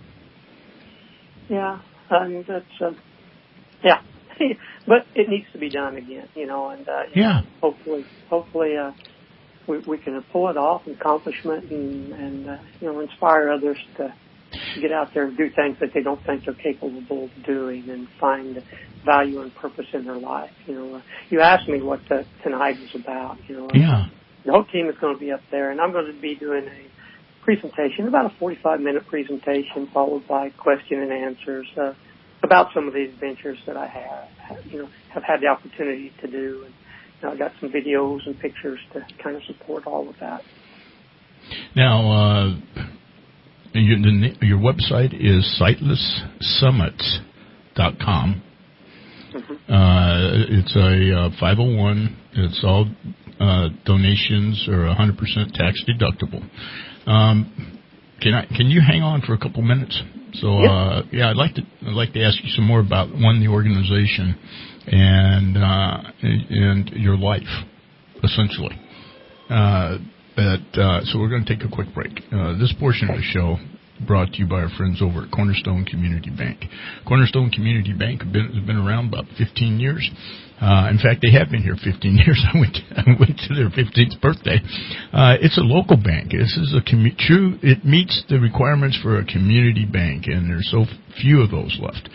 Yeah, and that's, uh, yeah, but it needs to be done again, you know, and, uh, yeah, know, hopefully, hopefully, uh, we, we can pull it off, accomplishment, and, and, uh, you know, inspire others to get out there and do things that they don't think they're capable of doing and find value and purpose in their life. You know, uh, you asked me what the, tonight is about, you know. Yeah. The whole team is going to be up there, and I'm going to be doing a presentation, about a forty-five minute presentation, followed by question and answers uh, about some of the adventures that I have, you know, have had the opportunity to do. And you know, I got some videos and pictures to kind of support all of that. Now, uh, your, the, your website is sightless summits dot com. Mm-hmm. Uh, it's a uh, five oh one. It's all uh, donations are one hundred percent tax deductible. Um, can I? Can you hang on for a couple minutes? So, uh, yeah, I'd like to. I'd like to ask you some more about one, the organization, and uh, and your life, essentially. Uh, but uh, so we're going to take a quick break. Uh, this portion of the show brought to you by our friends over at Cornerstone Community Bank. Cornerstone Community Bank have been, has been around about fifteen years. Uh, in fact, they have been here fifteen years. I went to, I went to their fifteenth birthday. Uh, it's a local bank. This is a commu- true. It meets the requirements for a community bank, and there's so few of those left.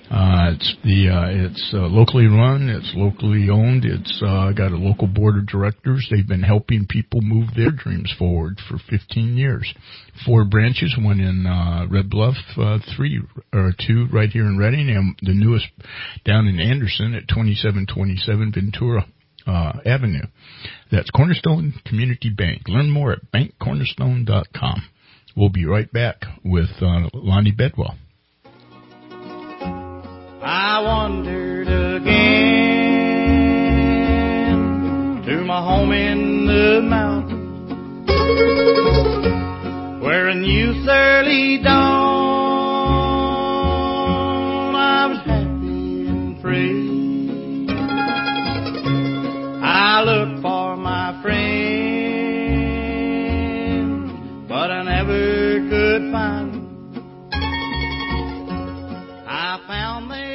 Uh, it's the uh, it's uh, locally run, it's locally owned, it's uh, got a local board of directors. They've been helping people move their dreams forward for fifteen years. Four branches, one in uh, Red Bluff, uh, three or two right here in Redding, and the newest down in Anderson at twenty-seven twenty-seven Ventura uh, Avenue. That's Cornerstone Community Bank. Learn more at bank cornerstone dot com. We'll be right back with uh, Lonnie Bedwell. I wandered again to my home in the mountains, where in youth's early dawn I was happy and free. I looked for my friend, but I never could find them. I found them.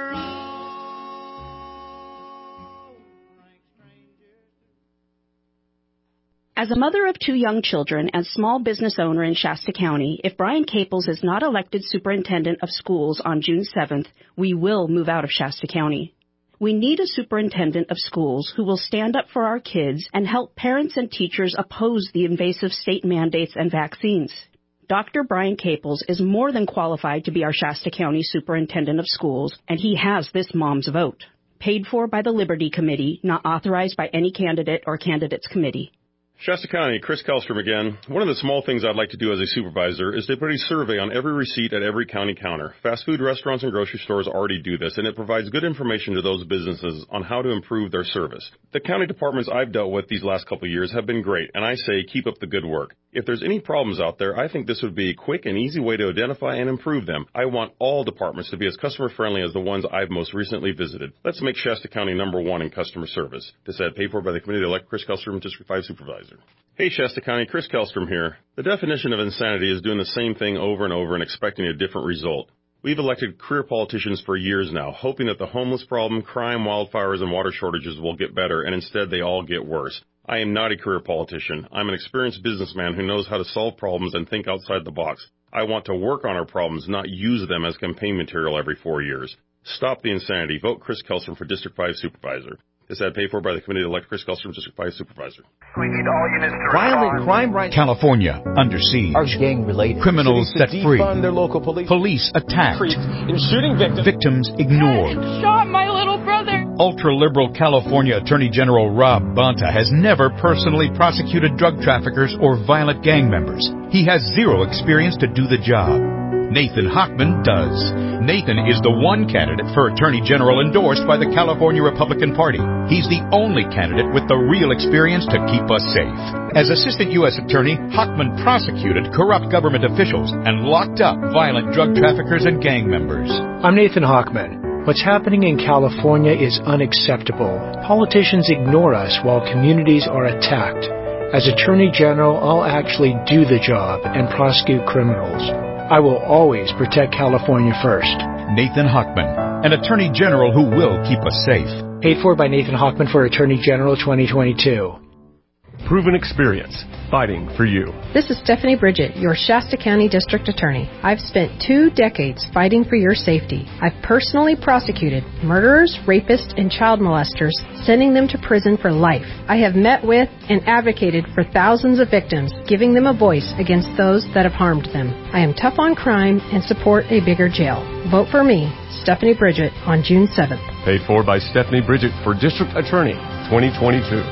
As a mother of two young children and small business owner in Shasta County, if Brian Caples is not elected superintendent of schools on June seventh, we will move out of Shasta County. We need a superintendent of schools who will stand up for our kids and help parents and teachers oppose the invasive state mandates and vaccines. Doctor Brian Caples is more than qualified to be our Shasta County superintendent of schools, and he has this mom's vote. Paid for by the Liberty Committee, not authorized by any candidate or candidates committee. Shasta County, Chris Kellstrom again. One of the small things I'd like to do as a supervisor is to put a survey on every receipt at every county counter. Fast food restaurants and grocery stores already do this, and it provides good information to those businesses on how to improve their service. The county departments I've dealt with these last couple of years have been great, and I say keep up the good work. If there's any problems out there, I think this would be a quick and easy way to identify and improve them. I want all departments to be as customer-friendly as the ones I've most recently visited. Let's make Shasta County number one in customer service. This ad paid for by the committee to elect Chris Kellstrom, District five Supervisor. Hey, Shasta County, Chris Kellstrom here. The definition of insanity is doing the same thing over and over and expecting a different result. We've elected career politicians for years now, hoping that the homeless problem, crime, wildfires, and water shortages will get better, and instead they all get worse. I am not a career politician. I'm an experienced businessman who knows how to solve problems and think outside the box. I want to work on our problems, not use them as campaign material every four years. Stop the insanity. Vote Chris Kellstrom for District five Supervisor. This ad paid for by the committee to elect Chris Kellstrom, District five Supervisor. We need all units to Violent crime right. California under siege. Are gang related. Criminals set free. Their local police. Police attacked. In shooting victims. Victims ignored. Shot my little brother. Ultra-liberal California Attorney General Rob Bonta has never personally prosecuted drug traffickers or violent gang members. He has zero experience to do the job. Nathan Hochman does. Nathan is the one candidate for Attorney General endorsed by the California Republican Party. He's the only candidate with the real experience to keep us safe. As Assistant U S Attorney, Hochman prosecuted corrupt government officials and locked up violent drug traffickers and gang members. I'm Nathan Hochman. What's happening in California is unacceptable. Politicians ignore us while communities are attacked. As Attorney General, I'll actually do the job and prosecute criminals. I will always protect California first. Nathan Hochman, an Attorney General who will keep us safe. Paid for by Nathan Hochman for Attorney General twenty twenty-two. Proven experience, fighting for you. This is Stephanie Bridget, your Shasta County District Attorney. I've spent two decades fighting for your safety. I've personally prosecuted murderers, rapists, and child molesters, sending them to prison for life. I have met with and advocated for thousands of victims, giving them a voice against those that have harmed them. I am tough on crime and support a bigger jail. Vote for me, Stephanie Bridget, on June seventh. Paid for by Stephanie Bridget for District Attorney twenty twenty-two.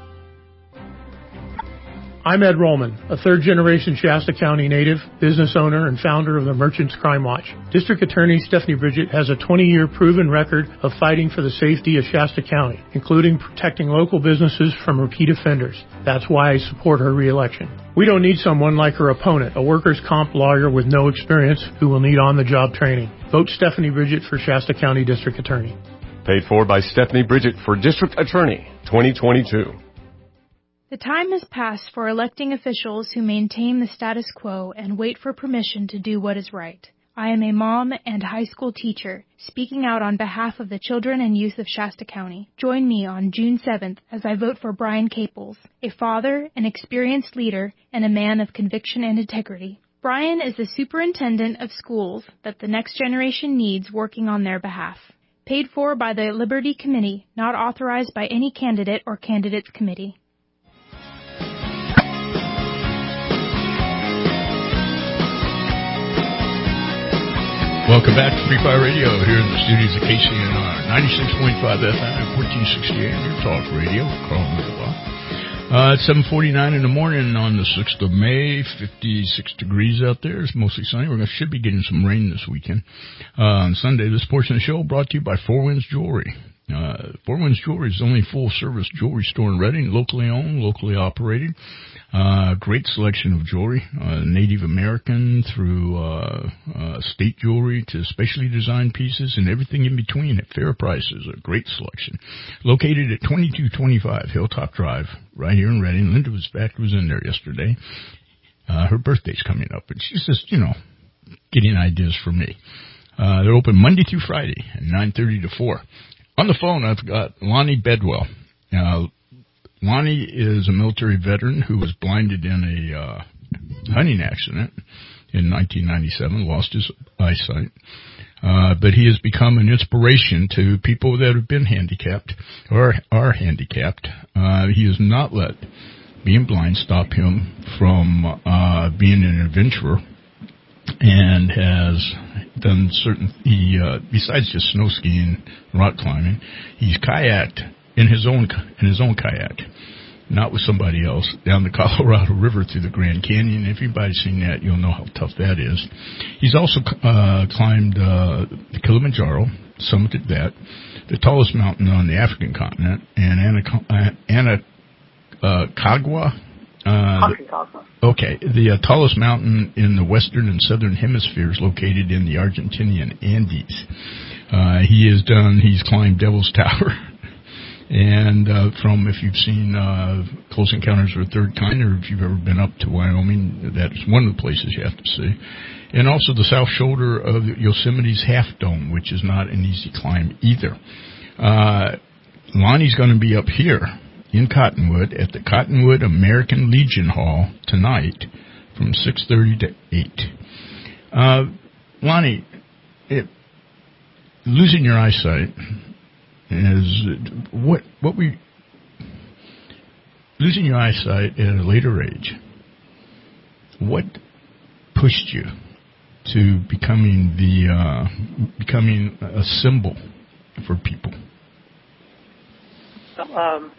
I'm Ed Rollman, a third-generation Shasta County native, business owner, and founder of the Merchants Crime Watch. District Attorney Stephanie Bridget has a twenty-year proven record of fighting for the safety of Shasta County, including protecting local businesses from repeat offenders. That's why I support her re-election. We don't need someone like her opponent, a workers' comp lawyer with no experience who will need on-the-job training. Vote Stephanie Bridget for Shasta County District Attorney. Paid for by Stephanie Bridget for District Attorney twenty twenty-two. The time has passed for electing officials who maintain the status quo and wait for permission to do what is right. I am a mom and high school teacher, speaking out on behalf of the children and youth of Shasta County. Join me on June seventh as I vote for Brian Caples, a father, an experienced leader, and a man of conviction and integrity. Brian is the superintendent of schools that the next generation needs working on their behalf. Paid for by the Liberty Committee, not authorized by any candidate or candidates committee. Welcome back to Free Fire Radio here in the studios of K C N R, ninety-six point five F M, fourteen sixty A M, your talk radio, Carl Middlebaugh. Uh, it's seven forty-nine in the morning on the sixth of May, fifty-six degrees out there. It's mostly sunny. We should be getting some rain this weekend. Uh, on Sunday, this portion of the show brought to you by Four Winds Jewelry. Uh, Four Winds Jewelry is the only full-service jewelry store in Reading, locally owned, locally operated. Uh, great selection of jewelry, uh, Native American through uh, uh, state jewelry to specially designed pieces and everything in between at fair prices. A great selection. Located at twenty-two twenty-five Hilltop Drive, right here in Reading. Linda was back, was in there yesterday. Uh, her birthday's coming up, and she's just, you know, getting ideas from me. Uh, they're open Monday through Friday at nine thirty to four. On the phone, I've got Lonnie Bedwell. Uh, Lonnie is a military veteran who was blinded in a uh, hunting accident in nineteen ninety-seven, lost his eyesight. Uh, but he has become an inspiration to people that have been handicapped or are handicapped. Uh, he has not let being blind stop him from uh, being an adventurer, and has done certain, he, uh, besides just snow skiing, rock climbing, he's kayaked in his own, in his own kayak, not with somebody else, down the Colorado River through the Grand Canyon. If anybody's seen that, you'll know how tough that is. He's also, uh, climbed, uh, the Kilimanjaro, summited that, the tallest mountain on the African continent, and Anna, Anacagua, Uh, okay, the uh, tallest mountain in the western and southern hemispheres, located in the Argentinian Andes. Uh, he has done, he's climbed Devil's Tower. And uh, from, if you've seen uh, Close Encounters of the Third Kind, or if you've ever been up to Wyoming, that's one of the places you have to see. And also the south shoulder of Yosemite's Half Dome, which is not an easy climb either. Uh, Lonnie's going to be up here in Cottonwood at the Cottonwood American Legion Hall tonight from six thirty to eight. Uh, Lonnie, it, losing your eyesight is what what we losing your eyesight at a later age. What pushed you to becoming the uh, becoming a symbol for people? Um.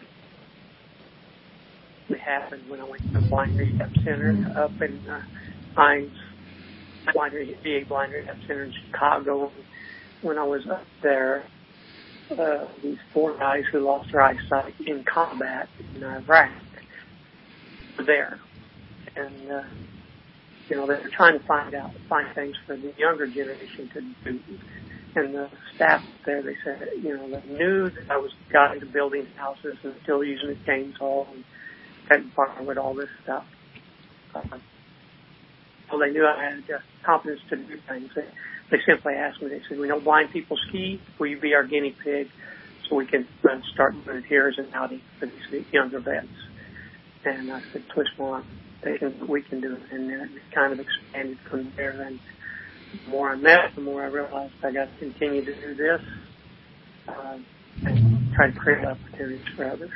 It happened when I went to the Blind Rehab Center up in uh, Hines Blind V A Blind Rehab Center in Chicago. When I was up there, uh, these four guys who lost their eyesight in combat in Iraq were there, and uh, you know, they were trying to find out, find things for the younger generation to do. And the staff there, they said, you know, they knew that I was got into building houses and still using a chainsaw and cutting firewood, all this stuff. Uh, well, they knew I had uh, confidence to do things. They, they simply asked me, they said, we know blind people ski. Will you be our guinea pig so we can uh, start doing it here as an outing for these younger vets? And I said, twist one. They can, we can do it. And then it kind of expanded from there. And the more I met, the more I realized I got to continue to do this uh, and try to create opportunities for others.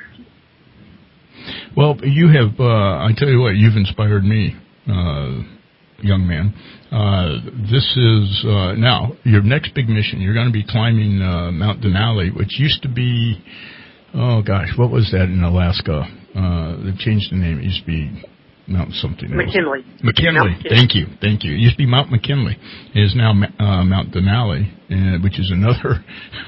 Well, you have, uh, I tell you what, you've inspired me, uh, young man. Uh, this is, uh, now, your next big mission, you're going to be climbing, uh, Mount Denali, which used to be, oh gosh, what was that in Alaska? Uh, they've changed the name. It used to be Mount something else. McKinley. McKinley. Mount Thank you. Thank you. It used to be Mount McKinley. It is now, uh, Mount Denali, uh, which is another,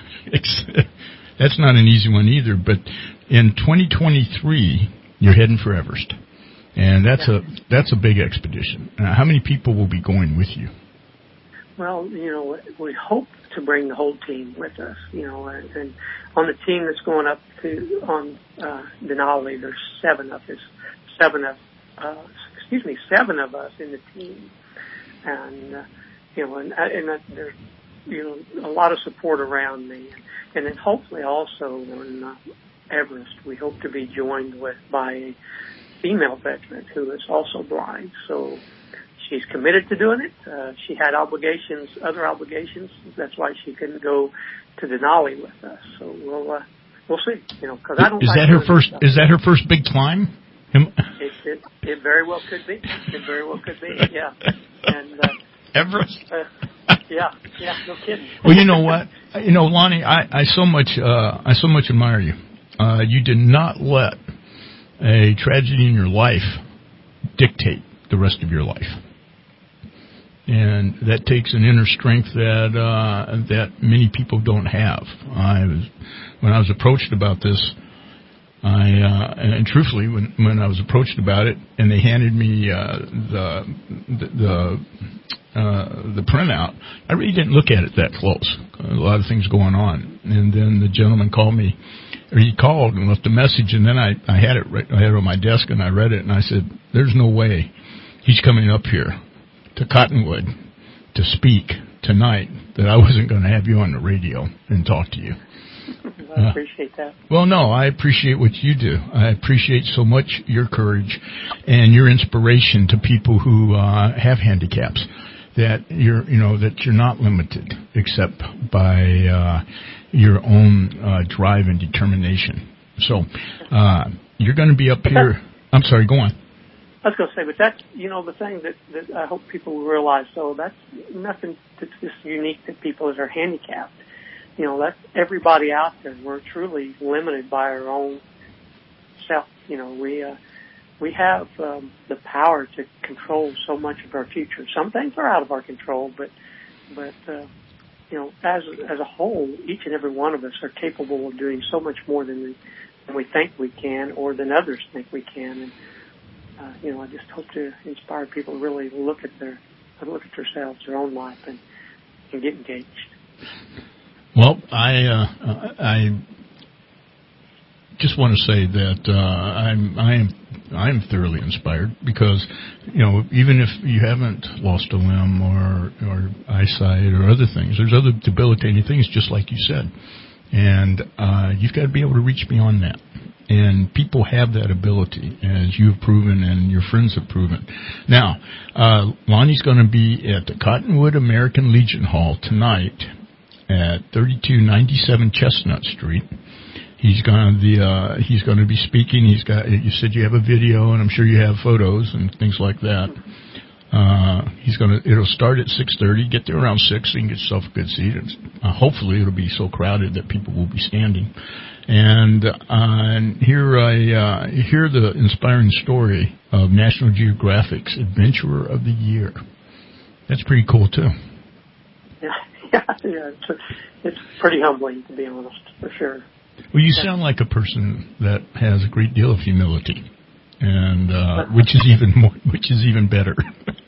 that's not an easy one either, but in twenty twenty-three, you're heading for Everest, and that's yeah. a that's a big expedition. Uh, how many people will be going with you? Well, you know, we hope to bring the whole team with us. You know, and, and on the team that's going up to on uh, Denali, there's seven of us, seven of uh, excuse me, seven of us in the team, and uh, you know, and, and uh, there's you know a lot of support around me, and then hopefully also when uh, Everest, we hope to be joined with by a female veteran who is also blind. So she's committed to doing it. Uh, she had obligations, other obligations. That's why she couldn't go to Denali with us. So we'll uh, we'll see. You know, because I don't. Is like that her first? Stuff. Is that her first big climb? It, it it very well could be. It very well could be. Yeah. And uh, Everest. Uh, yeah. Yeah. No kidding. Well, you know what? You know, Lonnie, I, I so much uh, I so much admire you. Uh, you did not let a tragedy in your life dictate the rest of your life. And that takes an inner strength that uh, that many people don't have. I was when I was approached about this, I uh, and truthfully, when when I was approached about it, and they handed me uh, the the the, uh, the printout, I really didn't look at it that close. A lot of things going on, and then the gentleman called me, or he called and left a message, and then I I had it right, I had it on my desk, and I read it, and I said, "There's no way he's coming up here to Cottonwood to speak tonight that I wasn't going to have you on the radio and talk to you." I appreciate that. Uh, well, no, I appreciate what you do. I appreciate so much your courage and your inspiration to people who uh, have handicaps. That you're, you know, that you're not limited except by uh, your own uh, drive and determination. So uh, you're going to be up here. I'm sorry, go on. I was going to say, but that's, you know, the thing that, that I hope people will realize. So that's nothing that's just unique to people that are handicapped. You know, that's everybody out there. We're truly limited by our own self. You know, we uh, we have um, the power to control so much of our future. Some things are out of our control, but but uh, you know, as as a whole, each and every one of us are capable of doing so much more than we than we think we can, or than others think we can. And uh, you know, I just hope to inspire people to really look at their look at themselves, their own life, and, and get engaged. Well, I uh, I just want to say that uh, I'm I am I am thoroughly inspired because, you know, even if you haven't lost a limb or or eyesight or other things, there's other debilitating things, just like you said, and uh, you've got to be able to reach beyond that. And people have that ability, as you've proven and your friends have proven. Now, uh, Lonnie's going to be at the Cottonwood American Legion Hall tonight at thirty-two ninety-seven Chestnut Street. He's going to be uh, he's going to be speaking. He's got. You said you have a video, and I'm sure you have photos and things like that. Uh, he's going to. It'll start at six thirty. Get there around six, so you can get yourself a good seat. And, uh, hopefully, it'll be so crowded that people will be standing. And, uh, and here I uh, hear the inspiring story of National Geographic's Adventurer of the Year. That's pretty cool too. Yeah, yeah, yeah. It's, a, it's pretty humbling, to be honest, for sure. Well, you sound like a person that has a great deal of humility, and uh, which is even more, which is even better.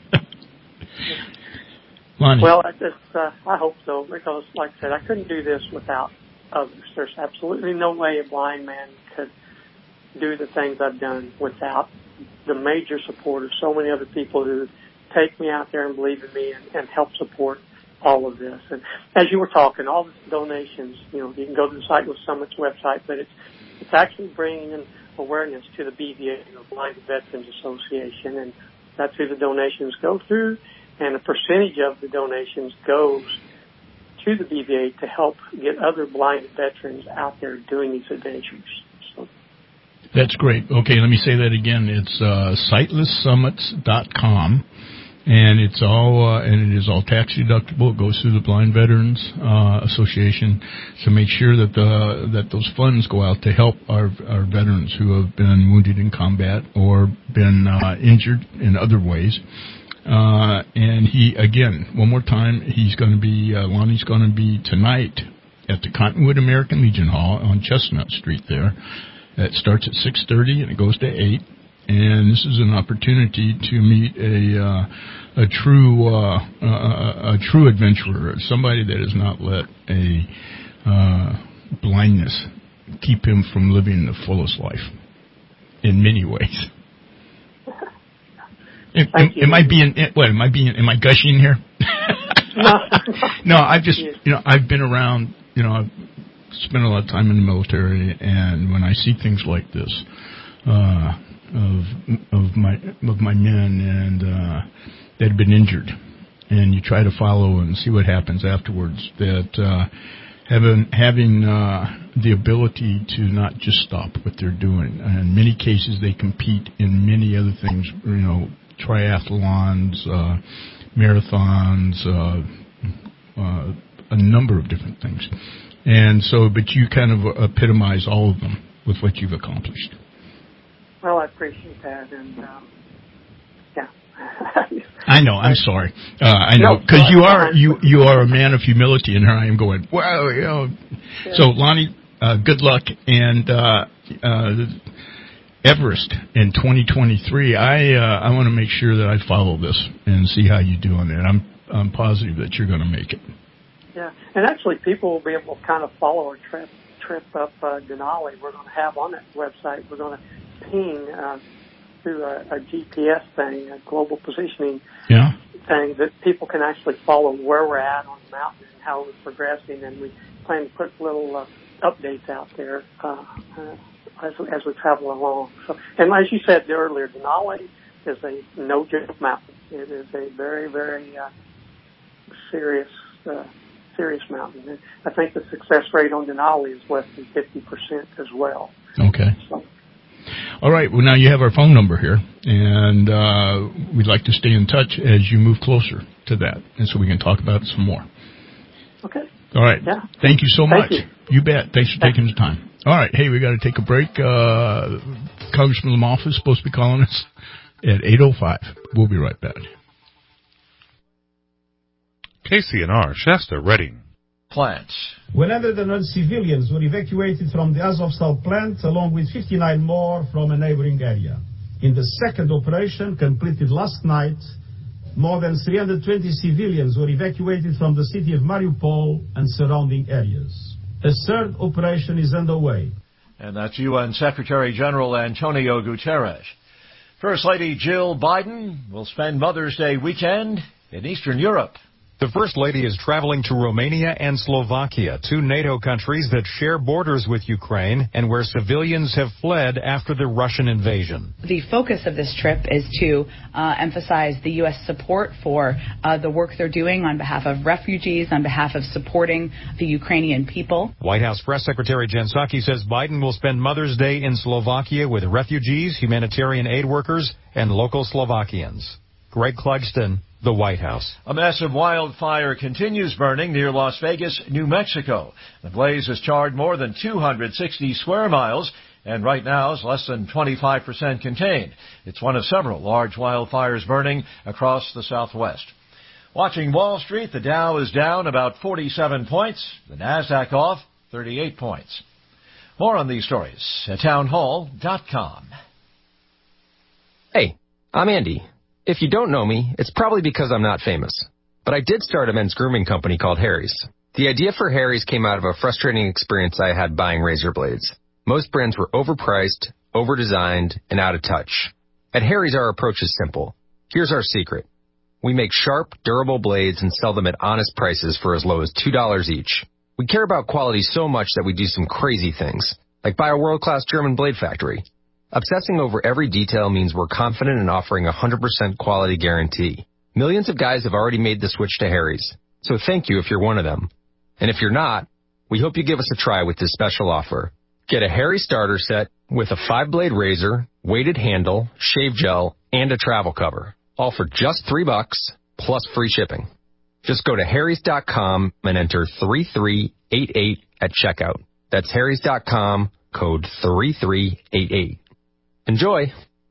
Lonnie. Well, I, just, uh, I hope so, because, like I said, I couldn't do this without others. There's absolutely no way a blind man could do the things I've done without the major support of so many other people who take me out there and believe in me and, and help support all of this. And as you were talking, all the donations, you know, you can go to the Sightless Summit's website, but it's it's actually bringing in awareness to the B V A, the Blind Veterans Association, and that's who the donations go through, and a percentage of the donations goes to the B V A to help get other blind veterans out there doing these adventures. So. That's great. Okay, let me say that again. It's uh, sightless summits dot com. And it's all, uh, and it is all tax deductible. It goes through the Blind Veterans uh, Association. So make sure that the that those funds go out to help our our veterans who have been wounded in combat or been uh, injured in other ways. Uh, and he, again, one more time, he's going to be, uh, Lonnie's going to be tonight at the Cottonwood American Legion Hall on Chestnut Street there. It starts at six thirty and it goes to eight. And this is an opportunity to meet a uh, a true uh, uh, a true adventurer, somebody that has not let a uh, blindness keep him from living the fullest life in many ways. Am, am, am I being what? Am I being? Am I gushing here? No, no. I've just you know I've been around. You know I've spent a lot of time in the military, and when I see things like this. Uh, of of my of my men and uh, that had been injured, and you try to follow and see what happens afterwards. That uh, having having uh, the ability to not just stop what they're doing. In many cases, they compete in many other things. You know, triathlons, uh, marathons, uh, uh, a number of different things. And so, but you kind of epitomize all of them with what you've accomplished. Well, I appreciate that, and um, yeah. I know. I'm sorry. Uh, I know because no, you are you you are a man of humility, and here I am going, wow, you know. Yeah. So, Lonnie, uh, good luck, and uh, uh, Everest in twenty twenty-three. I uh, I want to make sure that I follow this and see how you do on it. I'm I'm positive that you're going to make it. Yeah, and actually, people will be able to kind of follow our trip trip up uh, Denali. We're going to have on that website. We're going to ping. Uh, through a, a G P S thing, a global positioning yeah. thing, that people can actually follow where we're at on the mountain and how we're progressing, and we plan to put little uh, updates out there uh, uh, as, as we travel along. So, and as you said earlier, Denali is a no-joke mountain. It is a very, very uh, serious uh, serious mountain. And I think the success rate on Denali is less than fifty percent as well. Okay. So, all right. Well, now you have our phone number here, and uh, we'd like to stay in touch as you move closer to that, and so we can talk about it some more. Okay. All right. Yeah. Thank you so much. Thank you. You bet. Thanks for taking the time. All right. Hey, we got to take a break. Uh, Congressman Lamothe is supposed to be calling us at eight oh five. We'll be right back. K C N R, Shasta, Reading. Plants. one hundred civilians were evacuated from the Azovstal plant, along with fifty-nine more from a neighboring area. In the second operation, completed last night, more than three hundred twenty civilians were evacuated from the city of Mariupol and surrounding areas. A third operation is underway. And that's U N Secretary General Antonio Guterres. First Lady Jill Biden will spend Mother's Day weekend in Eastern Europe. The First Lady is traveling to Romania and Slovakia, two NATO countries that share borders with Ukraine and where civilians have fled after the Russian invasion. The focus of this trip is to uh, emphasize the U S support for uh, the work they're doing on behalf of refugees, on behalf of supporting the Ukrainian people. White House Press Secretary Jen Psaki says Biden will spend Mother's Day in Slovakia with refugees, humanitarian aid workers, and local Slovakians. Greg Clugston, the White House. A massive wildfire continues burning near Las Vegas, New Mexico. The blaze has charred more than two hundred sixty square miles and right now is less than twenty-five percent contained. It's one of several large wildfires burning across the Southwest. Watching Wall Street, the Dow is down about forty-seven points, the NASDAQ off thirty-eight points. More on these stories at townhall dot com. Hey, I'm Andy. If you don't know me, it's probably because I'm not famous. But I did start a men's grooming company called Harry's. The idea for Harry's came out of a frustrating experience I had buying razor blades. Most brands were overpriced, overdesigned, and out of touch. At Harry's, our approach is simple. Here's our secret. We make sharp, durable blades and sell them at honest prices for as low as two dollars each. We care about quality so much that we do some crazy things, like buy a world-class German blade factory. Obsessing over every detail means we're confident in offering a one hundred percent quality guarantee. Millions of guys have already made the switch to Harry's, so thank you if you're one of them. And if you're not, we hope you give us a try with this special offer. Get a Harry starter set with a five-blade razor, weighted handle, shave gel, and a travel cover, all for just three bucks plus free shipping. Just go to harrys dot com and enter three three eight eight at checkout. That's harrys dot com, code three three eight eight. Enjoy.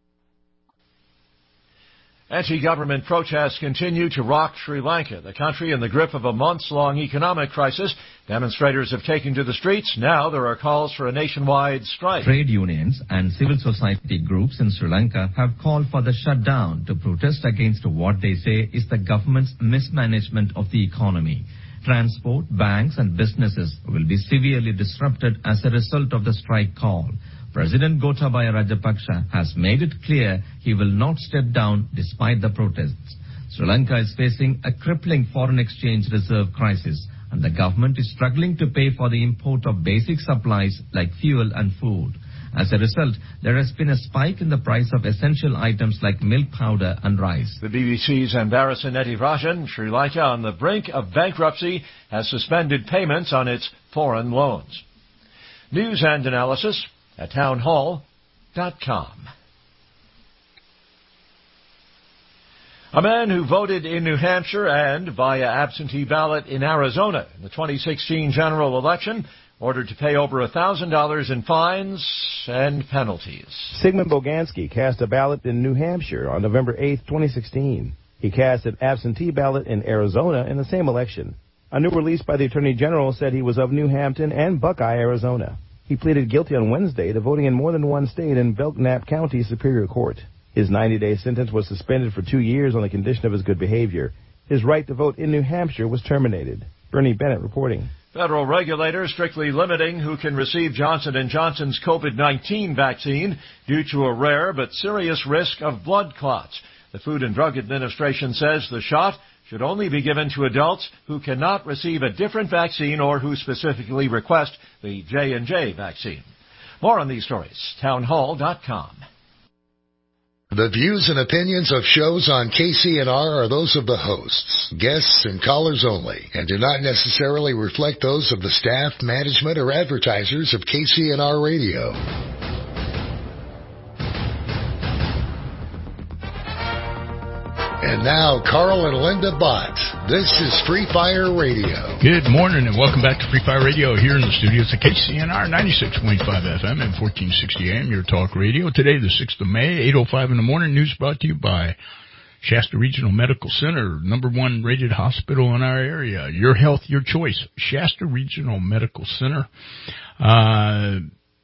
Anti-government protests continue to rock Sri Lanka, the country in the grip of a months-long economic crisis. Demonstrators have taken to the streets. Now there are calls for a nationwide strike. Trade unions and civil society groups in Sri Lanka have called for the shutdown to protest against what they say is the government's mismanagement of the economy. Transport, banks and businesses will be severely disrupted as a result of the strike call. President Gotabaya Rajapaksa has made it clear he will not step down despite the protests. Sri Lanka is facing a crippling foreign exchange reserve crisis, and the government is struggling to pay for the import of basic supplies like fuel and food. As a result, there has been a spike in the price of essential items like milk powder and rice. The B B C's Ambarasan Etirajan, Sri Lanka on the brink of bankruptcy, has suspended payments on its foreign loans. News and analysis at townhall dot com. A man who voted in New Hampshire and via absentee ballot in Arizona in the twenty sixteen general election ordered to pay over one thousand dollars in fines and penalties. Sigmund Boganski cast a ballot in New Hampshire on November eighth, twenty sixteen. He cast an absentee ballot in Arizona in the same election. A new release by the Attorney General said he was of New Hampton and Buckeye, Arizona. He pleaded guilty on Wednesday to voting in more than one state in Belknap County Superior Court. His ninety-day sentence was suspended for two years on the condition of his good behavior. His right to vote in New Hampshire was terminated. Bernie Bennett reporting. Federal regulators strictly limiting who can receive Johnson and Johnson's COVID nineteen vaccine due to a rare but serious risk of blood clots. The Food and Drug Administration says the shot should only be given to adults who cannot receive a different vaccine or who specifically request the J and J vaccine. More on these stories, townhall dot com. The views and opinions of shows on K C N R are those of the hosts, guests, and callers only, and do not necessarily reflect those of the staff, management, or advertisers of K C N R Radio. And now, Carl and Linda Bott. This is Free Fire Radio. Good morning and welcome back to Free Fire Radio here in the studios at K C N R ninety-six point five F M and fourteen sixty A M, your talk radio. Today, the sixth of May, eight oh five in the morning. News brought to you by Shasta Regional Medical Center, number one rated hospital in our area. Your health, your choice. Shasta Regional Medical Center. Uh,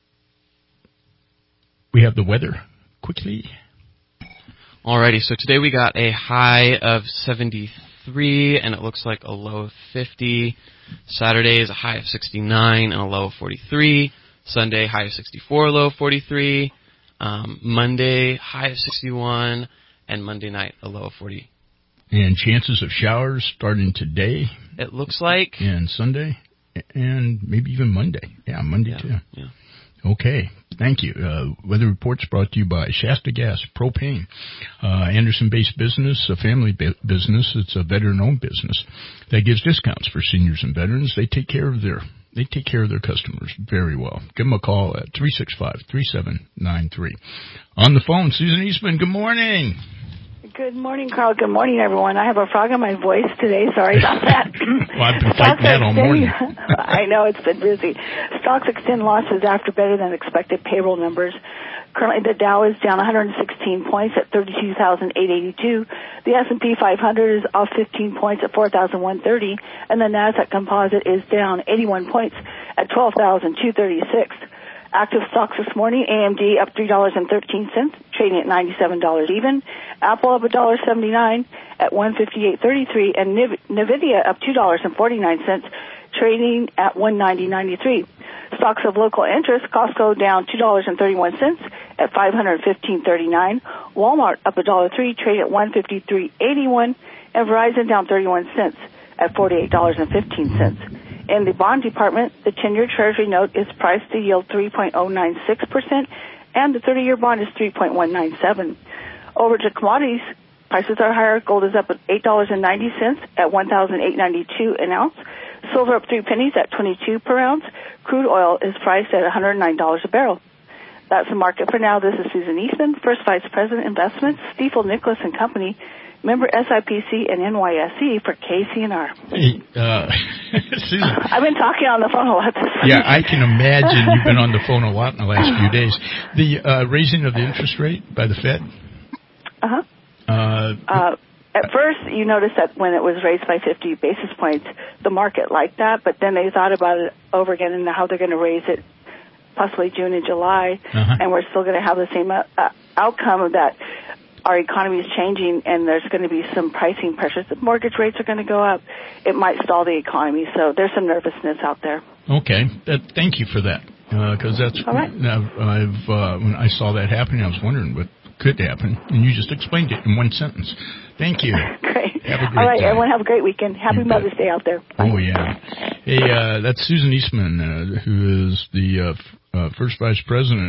we have the weather quickly. Alrighty, so today we got a high of seventy-three, and it looks like a low of fifty. Saturday is a high of sixty-nine and a low of forty-three. Sunday, high of sixty-four, low of forty-three. Um, Monday, high of sixty-one, and Monday night, a low of forty. And chances of showers starting today. It looks like. And Sunday, and maybe even Monday. Yeah, Monday yeah, too. Yeah. Okay, thank you. Uh, weather reports brought to you by Shasta Gas Propane, uh, Anderson-based business, a family bi- business. It's a veteran-owned business that gives discounts for seniors and veterans. They take care of their they take care of their customers very well. Give them a call at three six five, three seven nine three. On the phone, Susan Eastman. Good morning. Good morning, Carl. Good morning, everyone. I have a frog in my voice today. Sorry about that. Well, I've been fighting that all morning. I know, it's been busy. Stocks extend losses after better than expected payroll numbers. Currently, the Dow is down one hundred sixteen points at thirty-two thousand eight hundred eighty-two. The S and P five hundred is off fifteen points at four thousand one hundred thirty. And the NASDAQ Composite is down eighty-one points at twelve thousand two hundred thirty-six. Active stocks this morning, A M D up three dollars and thirteen cents, trading at ninety-seven dollars even. Apple up one dollar seventy-nine at one fifty-eight thirty-three, and NVIDIA up two dollars and forty-nine cents, trading at one ninety ninety-three. Stocks of local interest, Costco down two dollars and thirty-one cents at five fifteen thirty-nine. Walmart up one dollar three, trading at one fifty-three eighty-one, and Verizon down thirty-one cents at forty-eight dollars and fifteen cents. In the bond department, the ten-year Treasury note is priced to yield three point oh nine six percent, and the thirty-year bond is three point one nine seven. Over to commodities, prices are higher. Gold is up at eight dollars and ninety cents at one thousand eight hundred ninety-two an ounce. Silver up three pennies at twenty-two per ounce. Crude oil is priced at one hundred nine dollars a barrel. That's the market for now. This is Susan Eastman, First Vice President Investments, Stifel Nicholas and Company, member S I P C and N Y S E for K C N R. Hey, uh, Susan. I've been talking on the phone a lot this week. Yeah, I can imagine you've been on the phone a lot in the last few days. The uh, raising of the interest rate by the Fed. Uh-huh. Uh, uh At first, you noticed that when it was raised by fifty basis points, the market liked that, but then they thought about it over again and how they're going to raise it possibly June and July, uh-huh. and we're still going to have the same uh, outcome of that. Our economy is changing, and there's going to be some pricing pressures. The mortgage rates are going to go up. It might stall the economy, so there's some nervousness out there. Okay. Uh, thank you for that, because uh, that's All right. I've, uh, when I saw that happening, I was wondering what could happen, and you just explained it in one sentence. Thank you. Great. Have a great All right, day. everyone have a great weekend. Happy you Mother's bet. Day out there. Bye. Oh, yeah. Hey, uh, that's Susan Eastman, uh, who is the uh, f- uh, First Vice President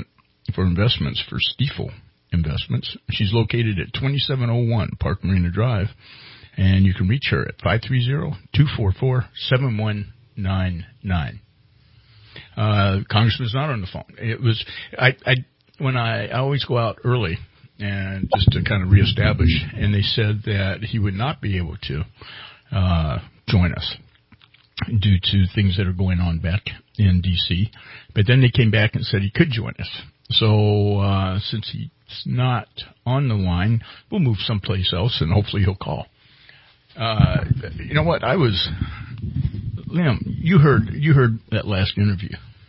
for investments for Stifel Investments. She's located at twenty-seven oh one Park Marina Drive, and you can reach her at five three zero, two four four, seven one nine nine. Uh, Congressman's not on the phone. It was, I, I, when I, I always go out early and just to kind of reestablish, and they said that he would not be able to, uh, join us due to things that are going on back in D C. But then they came back and said he could join us. So, uh, since he's not on the line, we'll move someplace else and hopefully he'll call. Uh, you know what? I was, Liam, you heard, you heard that last interview.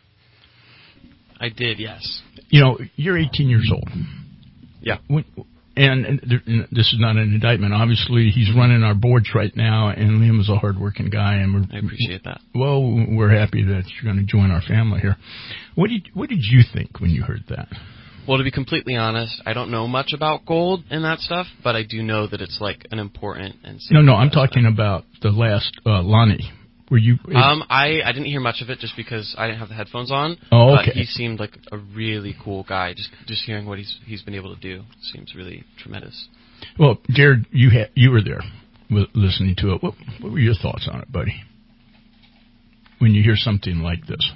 I did, yes. You know, you're eighteen years old. Yeah. When, and, and, there, and this is not an indictment. Obviously, he's running our boards right now, and Liam is a hard-working guy. And we're, I appreciate that. Well, we're happy that you're going to join our family here. What did what did you think when you heard that? Well, to be completely honest, I don't know much about gold and that stuff, but I do know that it's like an important and. No, no, I'm talking about the last uh, Lonnie. Were you? It, um, I, I didn't hear much of it just because I didn't have the headphones on. Oh, okay. But he seemed like a really cool guy. Just just hearing what he's he's been able to do seems really tremendous. Well, Jared, you ha- you were there with, listening to it. What what were your thoughts on it, buddy? When you hear something like this,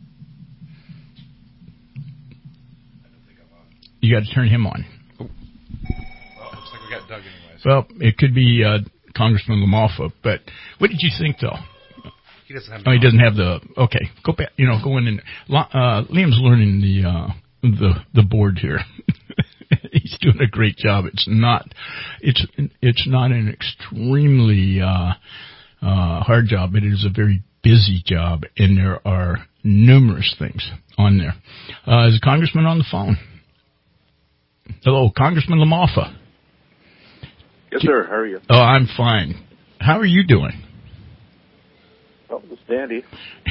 you got to turn him on. Oh. Well, looks like we got Doug anyways. Well, it could be uh, Congressman LaMalfa, but what did you think, though? He doesn't have. Oh, he doesn't have the. Okay, go back. You know, go in and uh, Liam's learning the uh, the the board here. He's doing a great job. It's not. It's it's not an extremely uh, uh, hard job. It is a very busy job, and there are numerous things on there. Uh, is a congressman on the phone? Hello, Congressman LaMalfa. Yes, sir. How are you? Oh, I'm fine. How are you doing? Oh, it's dandy.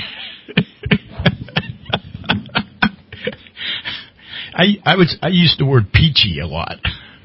I I was I used the word peachy a lot.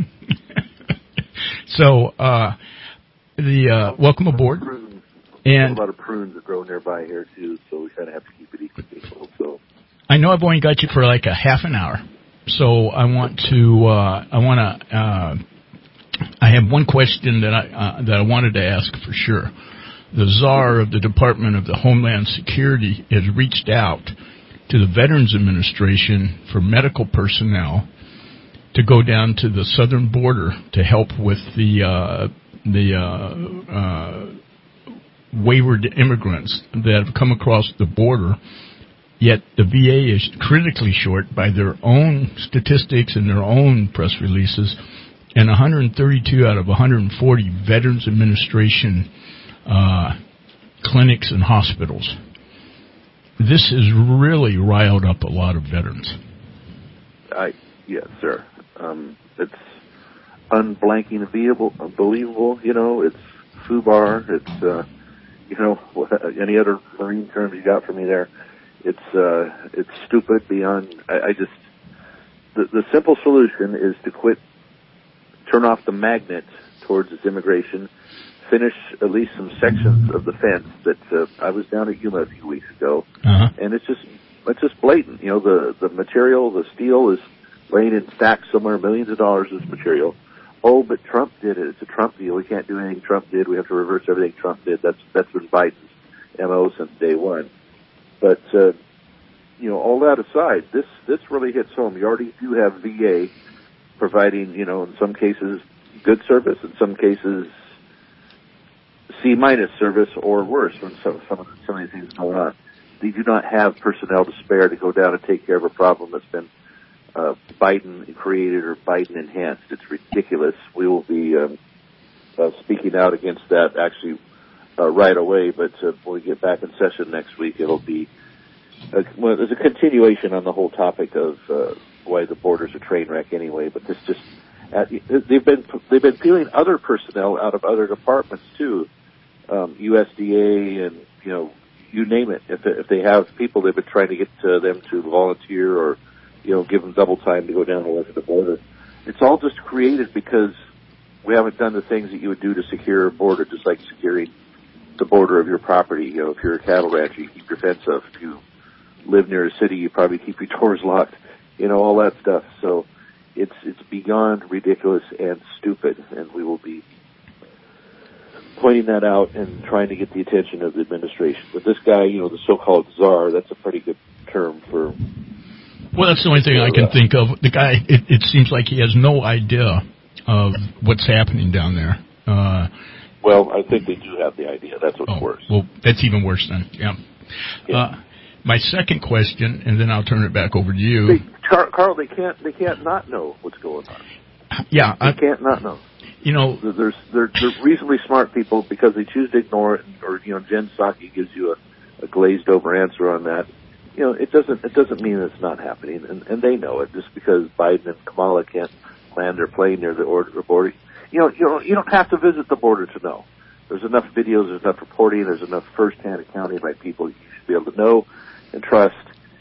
so uh, the uh, welcome aboard. Prunes. And a lot of prunes that grow nearby here too, so we kind of have to keep it equal. So I know I've only got you for like a half an hour, so I want to uh, I want to uh, I have one question that I uh, that I wanted to ask for sure. The czar of the Department of the Homeland Security has reached out to the Veterans Administration for medical personnel to go down to the southern border to help with the uh, the uh, uh, wayward immigrants that have come across the border. Yet the V A is critically short by their own statistics and their own press releases, and one hundred thirty-two out of one hundred forty Veterans Administration Uh, clinics and hospitals. This has really riled up a lot of veterans. I, yes, sir. Um, it's unblanking unbelievable. You know, it's FUBAR. It's, uh, you know, any other Marine terms you got for me there. It's, uh, it's stupid beyond, I, I just, the, the simple solution is to quit, turn off the magnet towards this immigration, finish at least some sections of the fence that uh, I was down at Yuma a few weeks ago, uh-huh. and it's just it's just blatant. You know, the the material, the steel is laying in stacks somewhere, millions of dollars of material. Oh, but Trump did it. It's a Trump deal. We can't do anything Trump did. We have to reverse everything Trump did. That's that's been Biden's M O since day one. But uh, you know, all that aside, this this really hits home. You already do have V A providing, you know, in some cases good service, in some cases C minus service or worse when some, some of some of these things go on. They do not have personnel to spare to go down and take care of a problem that's been uh, Biden created or Biden enhanced. It's ridiculous. We will be um, uh, speaking out against that actually uh, right away. But uh, when we get back in session next week, it'll be a, well, there's a continuation on the whole topic of uh, why the border's a train wreck anyway. But this just uh, they've been they've been peeling other personnel out of other departments too. Um, U S D A and, you know, you name it. If, if they have people, they've been trying to get uh, them to volunteer or, you know, give them double time to go down and look at the border. It's all just created because we haven't done the things that you would do to secure a border, just like securing the border of your property. You know, if you're a cattle rancher, you keep your fence up. If you live near a city, you probably keep your doors locked. you know, all that stuff. So it's it's beyond ridiculous and stupid, and we will be pointing that out and trying to get the attention of the administration. But this guy, you know, the so-called czar, that's a pretty good term for... Well, that's the only thing I can think of. The guy, it, it seems like he has no idea of what's happening down there. Uh, well, I think they do have the idea. That's what's oh, worse. Well, that's even worse then, yeah. yeah. Uh, my second question, and then I'll turn it back over to you. They, Car- Carl, they can't, they can't not know what's going on. Yeah. They I, can't not know. You know, there's they're, they're reasonably smart people because they choose to ignore it, or you know, Jen Psaki gives you a, a glazed over answer on that. You know, it doesn't it doesn't mean it's not happening, and, and they know it. Just because Biden and Kamala can't land their plane near the border, you know, you know, you don't have to visit the border to know. There's enough videos, there's enough reporting, there's enough firsthand accounting by people you should be able to know and trust.